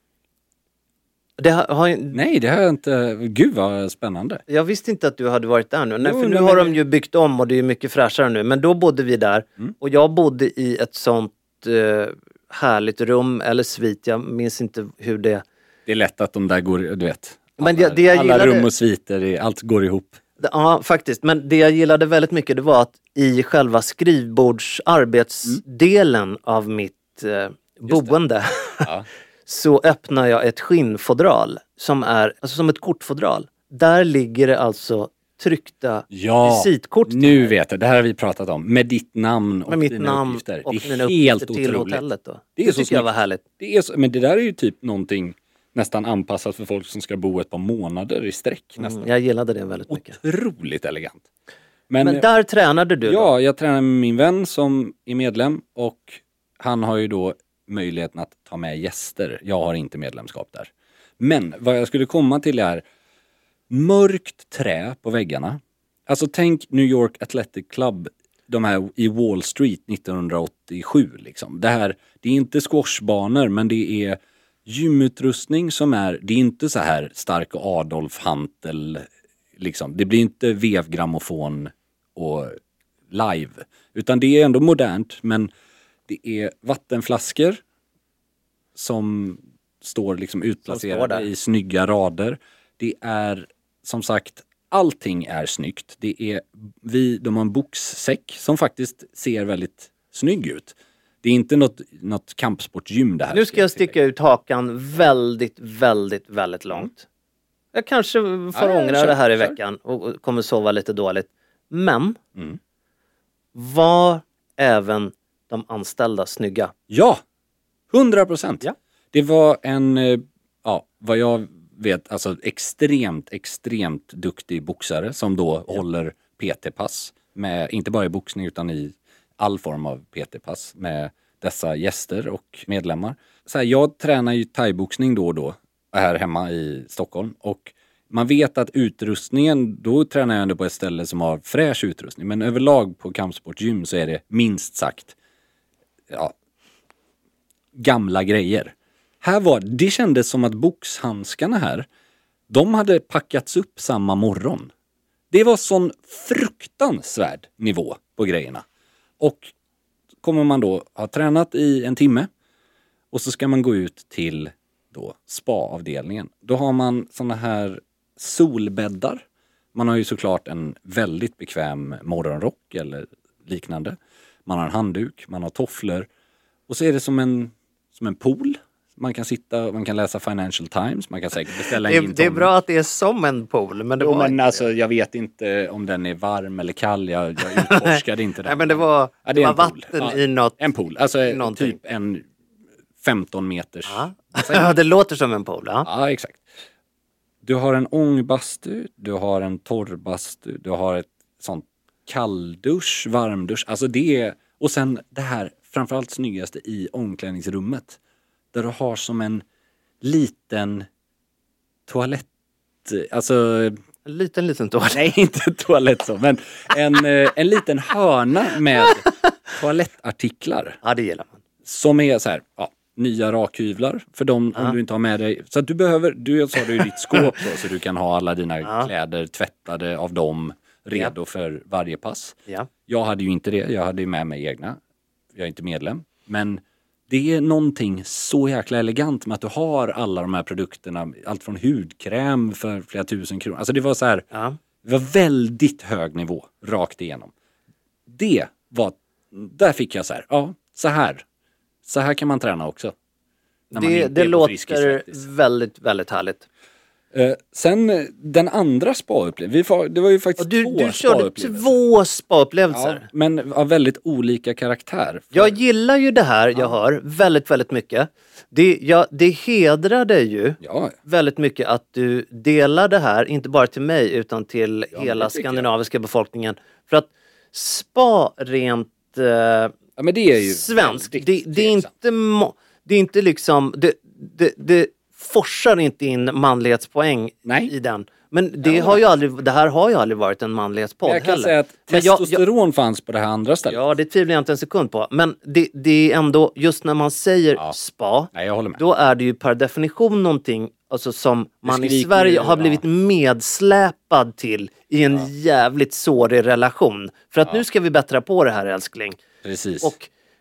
[SPEAKER 6] Det har, har, ju-
[SPEAKER 7] Nej, det har jag inte... Gud vad spännande.
[SPEAKER 6] jag visste inte att du hade varit där nu. Nej,
[SPEAKER 7] Jo,
[SPEAKER 6] för nu
[SPEAKER 7] nej,
[SPEAKER 6] har
[SPEAKER 7] men-
[SPEAKER 6] de ju byggt om och det är mycket fräschare nu. Men då bodde vi där
[SPEAKER 7] Mm.
[SPEAKER 6] och jag bodde i ett sånt uh, härligt rum eller svit. Jag minns inte hur det...
[SPEAKER 7] Det är lätt att de där går, du vet. Alla,
[SPEAKER 6] Men det, det jag
[SPEAKER 7] alla
[SPEAKER 6] gillade...
[SPEAKER 7] rum och sviter, allt går ihop.
[SPEAKER 6] Ja, faktiskt. Men det jag gillade väldigt mycket, det var att i själva skrivbordsarbetsdelen mm. av mitt uh, boende ja. så öppnar jag ett skinnfodral som är alltså som ett kortfodral. Där ligger det alltså tryckta
[SPEAKER 7] ja,
[SPEAKER 6] visitkort.
[SPEAKER 7] Nu här. Vet jag, det här har vi pratat om. Med ditt namn och
[SPEAKER 6] med mitt
[SPEAKER 7] dina
[SPEAKER 6] namn
[SPEAKER 7] uppgifter.
[SPEAKER 6] Och
[SPEAKER 7] det är
[SPEAKER 6] mina
[SPEAKER 7] helt
[SPEAKER 6] uppgifter till
[SPEAKER 7] otroligt.
[SPEAKER 6] Hotellet då.
[SPEAKER 7] Det, är
[SPEAKER 6] det
[SPEAKER 7] så
[SPEAKER 6] tycker jag var härligt.
[SPEAKER 7] Det är så, men det där är ju typ någonting nästan anpassat för folk som ska bo ett par månader i sträck. Nästan.
[SPEAKER 6] Mm, jag gillade det väldigt mycket.
[SPEAKER 7] Otroligt elegant. Men,
[SPEAKER 6] men där tränade du
[SPEAKER 7] Ja,
[SPEAKER 6] då?
[SPEAKER 7] jag tränar med min vän som är medlem och han har ju då möjligheten att ta med gäster. Jag har inte medlemskap där. Men vad jag skulle komma till är mörkt trä på väggarna. Alltså tänk New York Athletic Club, de här i Wall Street nittonhundraåttiosju liksom. Det här, det är inte squashbanor men det är gymutrustning som är, det är inte så här Stark och Adolf hantel liksom. Det blir inte vevgrammofon och live. Utan det är ändå modernt men det är vattenflaskor som står liksom utplacerade står i snygga rader. Det är som sagt allting är snyggt. Det är vi, de har en boxsäck som faktiskt ser väldigt snygg ut. Det är inte något, något kampsportgym det här.
[SPEAKER 6] Nu ska jag sticka ut hakan väldigt, väldigt, väldigt långt. Jag kanske får ja, ångra kör, det här i kör. veckan och kommer sova lite dåligt. Men mm. var även de anställda snygga?
[SPEAKER 7] Ja, hundra procent.
[SPEAKER 6] Ja.
[SPEAKER 7] Det var en, ja, vad jag vet, alltså extremt, extremt duktig boxare som då ja. håller P T-pass. Med, inte bara i boxning utan i all form av P T-pass med dessa gäster och medlemmar. Så här, jag tränar ju thaiboxning då och då här hemma i Stockholm och man vet att utrustningen, då tränar jag ändå på ett ställe som har fräsch utrustning. Men överlag på kampsportgym så är det minst sagt ja, gamla grejer. Här var, det kändes som att boxhandskarna här, de hade packats upp samma morgon. Det var sån fruktansvärd nivå på grejerna. Och kommer man då ha tränat i en timme och så ska man gå ut till då spa-avdelningen. Då har man såna här solbäddar. Man har ju såklart en väldigt bekväm morgonrock eller liknande. Man har en handduk, man har tofflor. Och så är det som en, som en pool. Man kan sitta, man kan läsa Financial Times, man kan säkert beställa en
[SPEAKER 6] det, det är bra att det är som en pool, men det
[SPEAKER 7] jo,
[SPEAKER 6] var
[SPEAKER 7] men alltså, jag vet inte om den är varm eller kall, jag, jag utforskade inte den.
[SPEAKER 6] Nej, men det var,
[SPEAKER 7] ja,
[SPEAKER 6] det
[SPEAKER 7] det
[SPEAKER 6] var vatten
[SPEAKER 7] ja,
[SPEAKER 6] i något.
[SPEAKER 7] En pool, alltså
[SPEAKER 6] någonting.
[SPEAKER 7] Typ en femton meters.
[SPEAKER 6] Ja, ja det låter som en pool. Ja.
[SPEAKER 7] ja, exakt. Du har en ångbastu, du har en torrbastu, du har ett sånt kalldusch, varmdusch, alltså det är, och sen det här framförallt snyggaste i omklädningsrummet. Där du har som en liten toalett, alltså...
[SPEAKER 6] En liten, liten toalett.
[SPEAKER 7] Nej, inte toalett så, men en, en liten hörna med toalettartiklar.
[SPEAKER 6] Ja, det gillar man.
[SPEAKER 7] Som är så här, ja, nya rakhyvlar för dem ja. om du inte har med dig. Så att du behöver, du sa du i ditt skåp då, så du kan ha alla dina ja. kläder tvättade av dem redo ja. för varje pass.
[SPEAKER 6] Ja.
[SPEAKER 7] Jag hade ju inte det, jag hade ju med mig egna. Jag är inte medlem, men... Det är någonting så jäkla elegant med att du har alla de här produkterna. Allt från hudkräm för flera tusen kronor. Alltså det var så här,
[SPEAKER 6] ja.
[SPEAKER 7] det var väldigt hög nivå rakt igenom. Det var, där fick jag så här, ja, så här. Så här kan man träna också. När man
[SPEAKER 6] det det låter väldigt, väldigt härligt.
[SPEAKER 7] Uh, sen den andra spa-upplevelsen, det var ju faktiskt
[SPEAKER 6] du,
[SPEAKER 7] två
[SPEAKER 6] Du körde två spa-upplevelser.
[SPEAKER 7] Ja, men av väldigt olika karaktär. För...
[SPEAKER 6] Jag gillar ju det här, jag ja. hör, väldigt, väldigt mycket. Det, ja, det hedrar dig ju ja. väldigt mycket att du delar det här, inte bara till mig utan till ja, hela skandinaviska jag. befolkningen. För att spa rent eh, ja,
[SPEAKER 7] men det är ju
[SPEAKER 6] svenskt, det, det, det, är inte mo- det är inte liksom... Det, det, det forsar inte in manlighetspoäng
[SPEAKER 7] Nej.
[SPEAKER 6] i den. Men det, ja, har ju aldrig, det här har ju aldrig varit en manlighetspodd heller.
[SPEAKER 7] Jag kan
[SPEAKER 6] heller.
[SPEAKER 7] säga att
[SPEAKER 6] men
[SPEAKER 7] testosteron
[SPEAKER 6] jag, jag,
[SPEAKER 7] fanns på det här andra stället.
[SPEAKER 6] Ja, det tvivlar jag inte en sekund på. Men det, det är ändå, just när man säger ja. spa,
[SPEAKER 7] Nej, jag håller med.
[SPEAKER 6] Då är det ju per definition någonting alltså, som man i Sverige ju, har blivit ja. medsläpad till i en ja. jävligt sårig relation. För att ja. nu ska vi bättra på det här, älskling.
[SPEAKER 7] Precis.
[SPEAKER 6] Och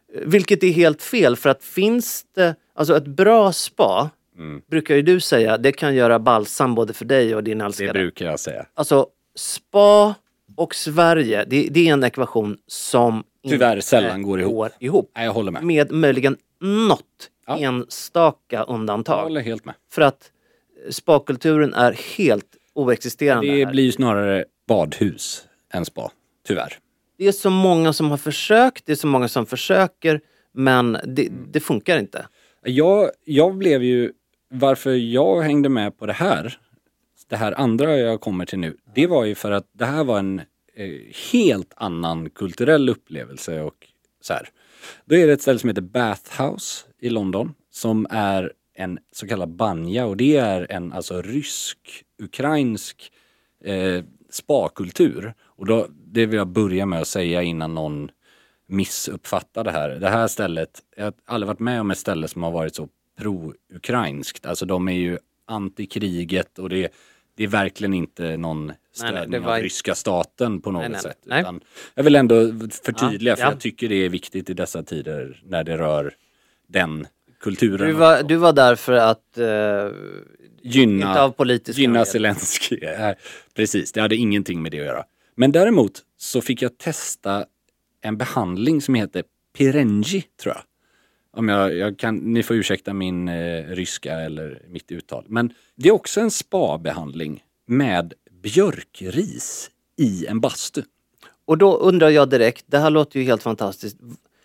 [SPEAKER 6] Vilket är helt fel, för att finns det, alltså ett bra spa, mm. brukar ju du säga, det kan göra balsam både för dig och din älskade.
[SPEAKER 7] Det brukar jag säga.
[SPEAKER 6] Alltså spa och Sverige, det, det är en ekvation som
[SPEAKER 7] tyvärr sällan går ihop.
[SPEAKER 6] Går ihop.
[SPEAKER 7] Nej, jag håller med.
[SPEAKER 6] Med möjligen något ja. enstaka undantag.
[SPEAKER 7] Jag håller helt med.
[SPEAKER 6] För att spakulturen är helt oexisterande.
[SPEAKER 7] Det
[SPEAKER 6] här.
[SPEAKER 7] blir ju snarare badhus än spa, tyvärr.
[SPEAKER 6] Det är så många som har försökt, det är så många som försöker, men det, det funkar inte.
[SPEAKER 7] Jag, jag blev ju, varför jag hängde med på det här, det här andra jag kommer till nu, det var ju för att det här var en eh, helt annan kulturell upplevelse och så här. Då är det ett ställe som heter Bathhouse i London som är en så kallad banja, och det är en alltså rysk-ukrainsk eh, spakultur. Och då, det vill jag börja med att säga innan någon missuppfattar det här. Det här stället, jag har aldrig varit med om ett ställe som har varit så pro-ukrainskt. Alltså de är ju antikriget och det, det är verkligen inte någon stödning av ryska staten på något nej, nej, sätt. Nej. Utan jag vill ändå förtydliga, ja, för ja. jag tycker det är viktigt i dessa tider när det rör den kulturen.
[SPEAKER 6] Du var, du var där för att uh,
[SPEAKER 7] gynna,
[SPEAKER 6] inte av politiska
[SPEAKER 7] gynna Zelensky. Precis, det hade ingenting med det att göra. Men däremot så fick jag testa en behandling som heter Pirenji, tror jag. Om jag, jag kan, ni får ursäkta min eh, ryska eller mitt uttal. Men det är också en spa-behandling med björkris i en bastu.
[SPEAKER 6] Och då undrar jag direkt, det här låter ju helt fantastiskt.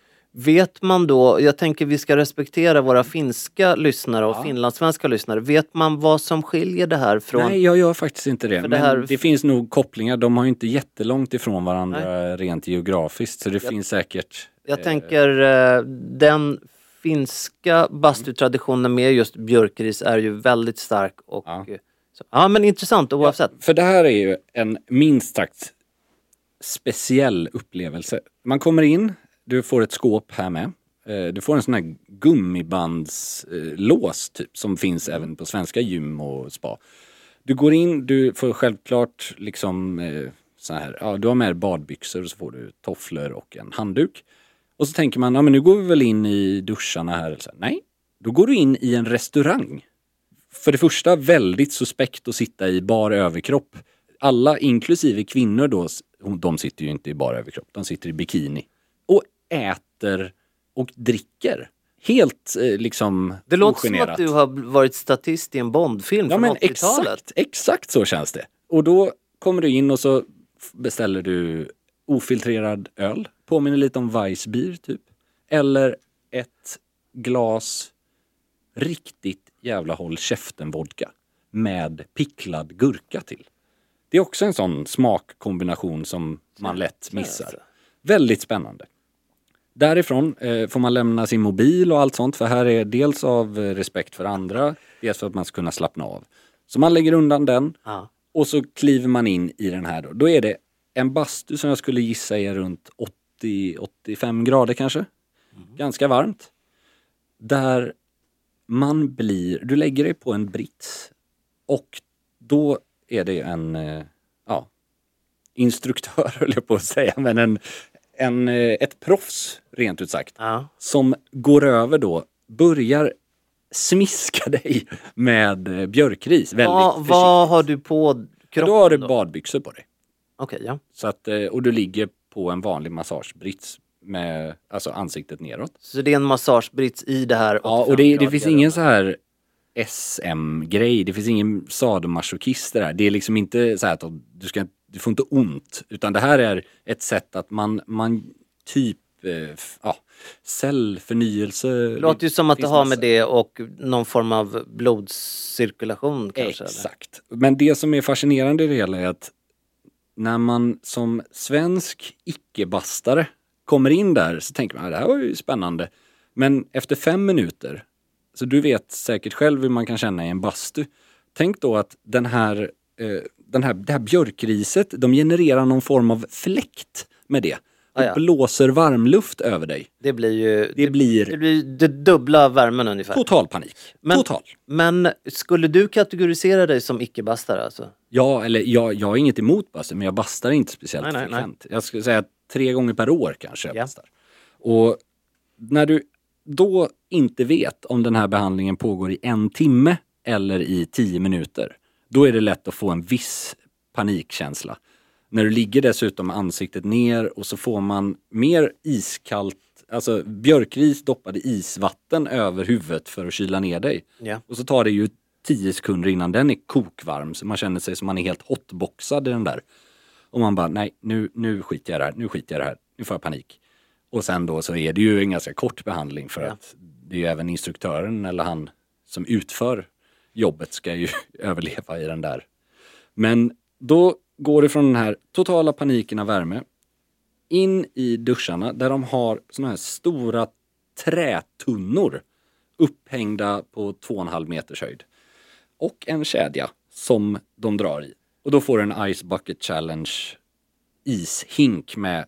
[SPEAKER 6] Vet man då, jag tänker vi ska respektera våra finska lyssnare och ja. finlandssvenska lyssnare. Vet man vad som skiljer det här från?
[SPEAKER 7] Nej, jag gör faktiskt inte det.
[SPEAKER 6] det
[SPEAKER 7] Men
[SPEAKER 6] här...
[SPEAKER 7] det finns nog kopplingar. De har ju inte jättelångt ifrån varandra Nej. rent geografiskt. Så det jag, finns säkert...
[SPEAKER 6] Jag eh... tänker eh, den finska bastutraditionen med just björkris är ju väldigt stark. Och, ja. Så, ja, men intressant oavsett.
[SPEAKER 7] Ja, för det här är ju en minst sagt speciell upplevelse. Man kommer in... Du får ett skåp här med. Du får en sån här gummibandslås typ som finns även på svenska gym och spa. Du går in, du får självklart liksom så här, ja, du har med badbyxor och så får du tofflor och en handduk. Och så tänker man, ja men nu går vi väl in i duscharna här. Så här, nej, då går du in i en restaurang. För det första väldigt suspekt att sitta i bar överkropp. Alla, inklusive kvinnor då, de sitter ju inte i bar överkropp, de sitter i bikini. Och äter och dricker. Helt eh, liksom
[SPEAKER 6] det låter
[SPEAKER 7] ogenerat.
[SPEAKER 6] Som att du har varit statist i en Bondfilm
[SPEAKER 7] ja,
[SPEAKER 6] från
[SPEAKER 7] men
[SPEAKER 6] åttiotalet.
[SPEAKER 7] Exakt, exakt så känns det. Och då kommer du in och så beställer du ofiltrerad öl. Påminner lite om Weissbier typ. Eller ett glas riktigt jävla håll käften vodka. Med picklad gurka till. Det är också en sån smakkombination som man lätt missar. Väldigt spännande. Därifrån eh, får man lämna sin mobil och allt sånt. För här är dels av respekt för andra. Dels för att man ska kunna slappna av. Så man lägger undan den. Ah. Och så kliver man in i den här. Då, då är det en bastu som jag skulle gissa är runt åttio till åttiofem grader kanske. Mm. Ganska varmt. Där man blir... Du lägger dig på en brits. Och då är det en... Eh, ja, instruktör höll jag på att säga. Men en... En, ett proffs, rent ut sagt, ja. Som går över då, börjar smiska dig med björkris. Väldigt
[SPEAKER 6] Va, vad har du på kroppen?
[SPEAKER 7] Då har du badbyxor på dig.
[SPEAKER 6] Okej, okay, ja.
[SPEAKER 7] Så att, och du ligger på en vanlig massagebrits med alltså ansiktet neråt. Så
[SPEAKER 6] det är en massagebrits i det här?
[SPEAKER 7] Ja, och det, det finns ingen så här S M-grej. Det finns ingen sadomasochist där. Det är liksom inte så här att du ska Du får inte ont, utan det här är ett sätt att man, man typ, eh, ja, cellförnyelse.
[SPEAKER 6] Det låter ju som att det har med det och någon form av blodcirkulation kanske.
[SPEAKER 7] Exakt. Eller? Men det som är fascinerande i det hela är att när man som svensk icke-bastare kommer in där så tänker man, det här var ju spännande. Men efter fem minuter, så du vet säkert själv hur man kan känna i en bastu. Tänk då att den här Den här, det här björkriset, de genererar någon form av fläkt med det. Och ah, ja. blåser varmluft över dig.
[SPEAKER 6] Det blir ju
[SPEAKER 7] det,
[SPEAKER 6] det,
[SPEAKER 7] blir,
[SPEAKER 6] det blir det dubbla värmen ungefär.
[SPEAKER 7] Total panik.
[SPEAKER 6] Men,
[SPEAKER 7] total.
[SPEAKER 6] Men skulle du kategorisera dig som icke-bastare alltså?
[SPEAKER 7] Ja, eller jag, jag har inget emot baster, men jag bastar inte speciellt
[SPEAKER 6] nej, nej,
[SPEAKER 7] frekvent. Nej. Jag skulle säga tre gånger per år kanske jag
[SPEAKER 6] ja.
[SPEAKER 7] bastar. Och när du då inte vet om den här behandlingen pågår i en timme eller i tio minuter, då är det lätt att få en viss panikkänsla. När du ligger dessutom med ansiktet ner och så får man mer iskallt, alltså björkris doppade isvatten över huvudet för att kyla ner dig.
[SPEAKER 6] Ja.
[SPEAKER 7] Och så tar det ju tio sekunder innan den är kokvarm, så man känner sig som man är helt hotboxad i den där. Och man bara, nej, nu, nu skiter jag det här, nu skiter jag det här, nu får jag panik. Och sen då så är det ju en ganska kort behandling för ja. att det är ju även instruktören eller han som utför jobbet ska ju överleva i den där. Men då går det från den här totala paniken av värme in i duscharna där de har såna här stora trätunnor upphängda på två och en halv meters höjd. Och en kedja som de drar i. Och då får du en Ice Bucket Challenge ishink med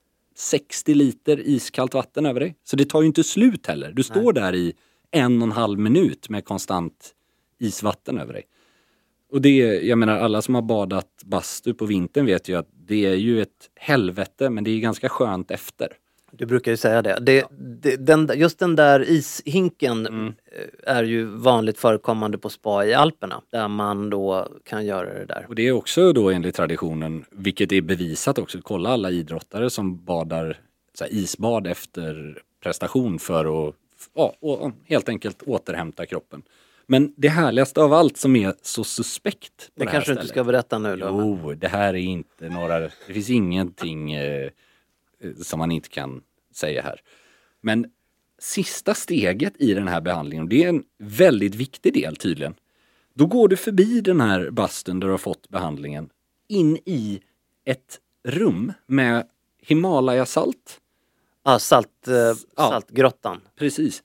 [SPEAKER 7] sextio liter iskallt vatten över dig. Så det tar ju inte slut heller. Du står Nej. där i en och en halv minut med konstant isvatten över dig. Och det, jag menar, alla som har badat bastu på vintern vet ju att det är ju ett helvete, men det är ganska skönt efter.
[SPEAKER 6] Du brukar ju säga det. det, ja. det den, just den där ishinken mm. är ju vanligt förekommande på spa i Alperna, där man då kan göra det där.
[SPEAKER 7] Och det är också då enligt traditionen, vilket är bevisat också, kolla alla idrottare som badar så här, isbad efter prestation för att ja, och helt enkelt återhämta kroppen. Men det härligaste av allt som är så suspekt på det,
[SPEAKER 6] det kanske du inte ska berätta nu då.
[SPEAKER 7] Jo, men... det här är inte några... Det finns ingenting eh, som man inte kan säga här. Men sista steget i den här behandlingen, det är en väldigt viktig del tydligen. Då går du förbi den här bastun där du har fått behandlingen in i ett rum med Himalaya-salt.
[SPEAKER 6] Ja, salt, eh, saltgrottan.
[SPEAKER 7] Ja, precis.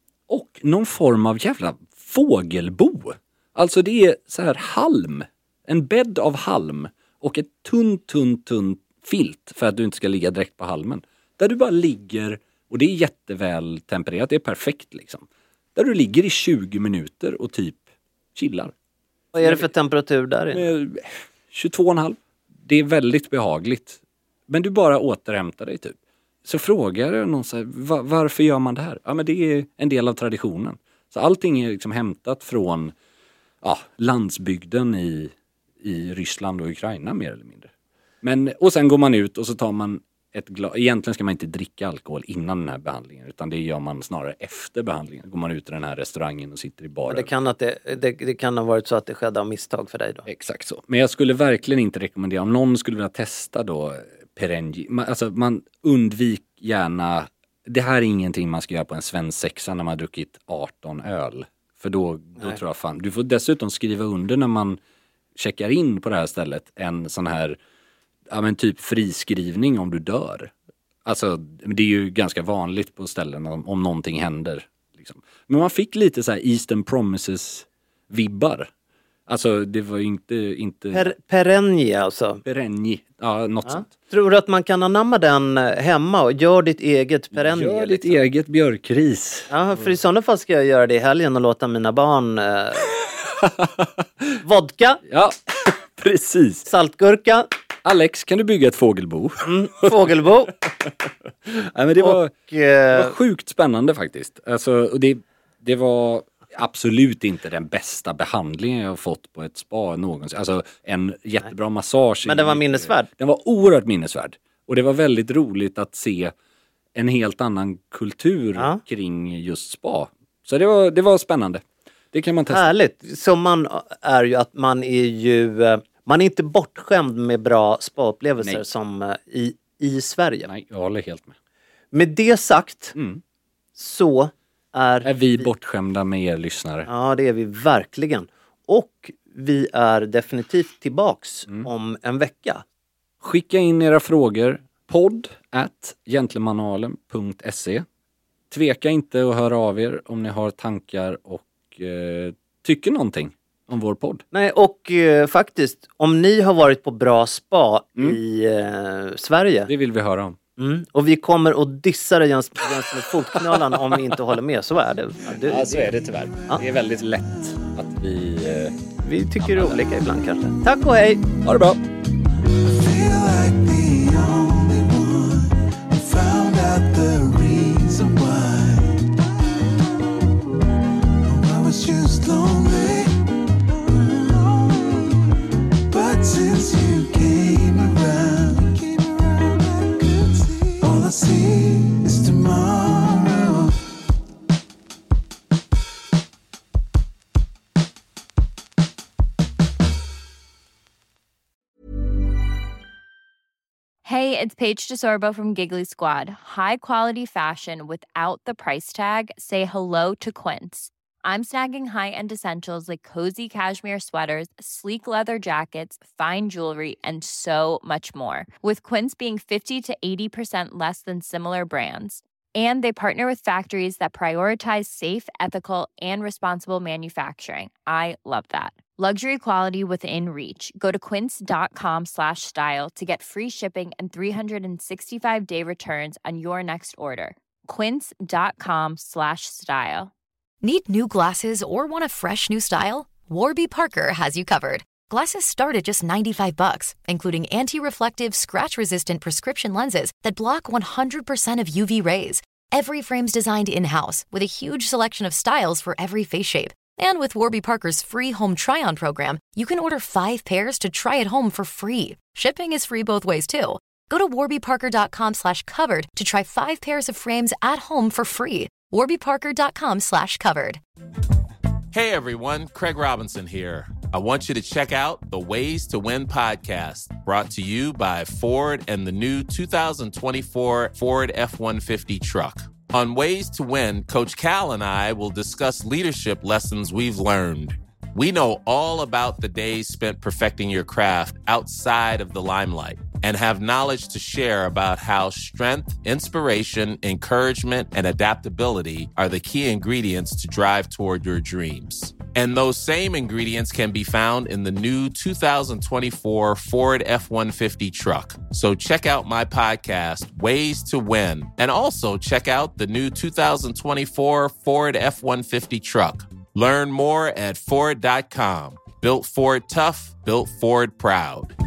[SPEAKER 7] Och någon form av jävla fågelbo. Alltså det är så här halm. En bädd av halm. Och ett tunn, tunn, tunn filt för att du inte ska ligga direkt på halmen. Där du bara ligger, och det är jätteväl tempererat, det är perfekt liksom. Där du ligger i tjugo minuter och typ chillar.
[SPEAKER 6] Vad är det för temperatur där inne?
[SPEAKER 7] tjugotvå komma fem. Det är väldigt behagligt. Men du bara återhämtar dig typ. Så frågar jag någon så här, var, varför gör man det här? Ja, men det är en del av traditionen. Så allting är liksom hämtat från ja, landsbygden i, i Ryssland och Ukraina mer eller mindre. Men, och sen går man ut och så tar man ett glas. Egentligen ska man inte dricka alkohol innan den här behandlingen, utan det gör man snarare efter behandlingen. Går man ut i den här restaurangen och sitter i baren.
[SPEAKER 6] Det kan, att det, det, det kan ha varit så att det skedde av misstag för dig då.
[SPEAKER 7] Exakt så. Men jag skulle verkligen inte rekommendera, om någon skulle vilja testa då Perengi. Man, alltså man undvik gärna, det här är ingenting man ska göra på en svensexa när man har druckit arton öl. För då, då tror jag fan, du får dessutom skriva under när man checkar in på det här stället en sån här, ja men typ friskrivning om du dör. Alltså det är ju ganska vanligt på ställen om, om någonting händer. Liksom. Men man fick lite så här Eastern Promises-vibbar. Alltså det var inte... inte...
[SPEAKER 6] Per, perenni alltså.
[SPEAKER 7] Perenni, ja något ja. sånt.
[SPEAKER 6] Tror du att man kan anamma den hemma och gör ditt eget perenni?
[SPEAKER 7] Gör ditt liksom. eget björkris.
[SPEAKER 6] Ja, för i sådana fall ska jag göra det i helgen och låta mina barn... Eh... vodka.
[SPEAKER 7] Ja, precis.
[SPEAKER 6] Saltgurka.
[SPEAKER 7] Alex, kan du bygga ett fågelbo?
[SPEAKER 6] Mm, fågelbo.
[SPEAKER 7] Nej, men det, var,
[SPEAKER 6] och, eh...
[SPEAKER 7] det var sjukt spännande faktiskt. Alltså, och det, det var... absolut inte den bästa behandlingen jag har fått på ett spa någonsin. Alltså en jättebra massage.
[SPEAKER 6] Men den var minnesvärd.
[SPEAKER 7] Den var oerhört minnesvärd. Och det var väldigt roligt att se en helt annan kultur ja. kring just spa. Så det var, det var spännande. Det kan man testa.
[SPEAKER 6] Härligt. Så man är ju att man är ju, man är inte bortskämd med bra spa-upplevelser Nej. som i, i Sverige.
[SPEAKER 7] Nej, jag håller helt med.
[SPEAKER 6] Med det sagt
[SPEAKER 7] mm.
[SPEAKER 6] så Är,
[SPEAKER 7] är vi bortskämda med er lyssnare?
[SPEAKER 6] Ja, det är vi verkligen. Och vi är definitivt tillbaks mm. om en vecka.
[SPEAKER 7] Skicka in era frågor. Podd at gentlemanualen punkt se. Tveka inte att höra av er om ni har tankar och eh, tycker någonting om vår podd.
[SPEAKER 6] Nej, och eh, faktiskt, om ni har varit på bra spa mm. i eh, Sverige.
[SPEAKER 7] Det vill vi höra om.
[SPEAKER 6] Mm. Och vi kommer att dissa dig Jens med fotknölarna om vi inte håller med. Så är det.
[SPEAKER 7] Ja, det, ja så är det tyvärr. Ja. Det är väldigt lätt att vi... Eh,
[SPEAKER 6] vi tycker det är olika ibland kanske. Tack och hej!
[SPEAKER 7] Ha det bra!
[SPEAKER 9] Found out the reason why Hey, it's Paige DeSorbo from Giggly Squad. High quality fashion without the price tag. Say hello to Quince. I'm snagging high-end essentials like cozy cashmere sweaters, sleek leather jackets, fine jewelry, and so much more. With Quince being fifty to eighty percent less than similar brands. And they partner with factories that prioritize safe, ethical, and responsible manufacturing. I love that. Luxury quality within reach. Go to quince.com slash style to get free shipping and three sixty-five day returns on your next order. Quince.com slash style.
[SPEAKER 10] Need new glasses or want a fresh new style? Warby Parker has you covered. Glasses start at just ninety-five bucks, including anti-reflective, scratch-resistant prescription lenses that block one hundred percent of U V rays. Every frame's designed in-house with a huge selection of styles for every face shape. And with Warby Parker's free home try-on program, you can order five pairs to try at home for free. Shipping is free both ways, too. Go to warbyparker.com slash covered to try five pairs of frames at home for free. warbyparker.com slash covered.
[SPEAKER 8] Hey everyone, Craig Robinson here. I want you to check out the Ways to Win podcast, brought to you by Ford and the new two thousand twenty-four Ford F one fifty truck. On Ways to Win, Coach Cal and I will discuss leadership lessons we've learned. We know all about the days spent perfecting your craft outside of the limelight and have knowledge to share about how strength, inspiration, encouragement, and adaptability are the key ingredients to drive toward your dreams. And those same ingredients can be found in the new two thousand twenty-four Ford F one fifty truck. So check out my podcast, Ways to Win, and also check out the new two thousand twenty-four Ford F one fifty truck. Learn more at Ford dot com. Built Ford tough, built Ford proud.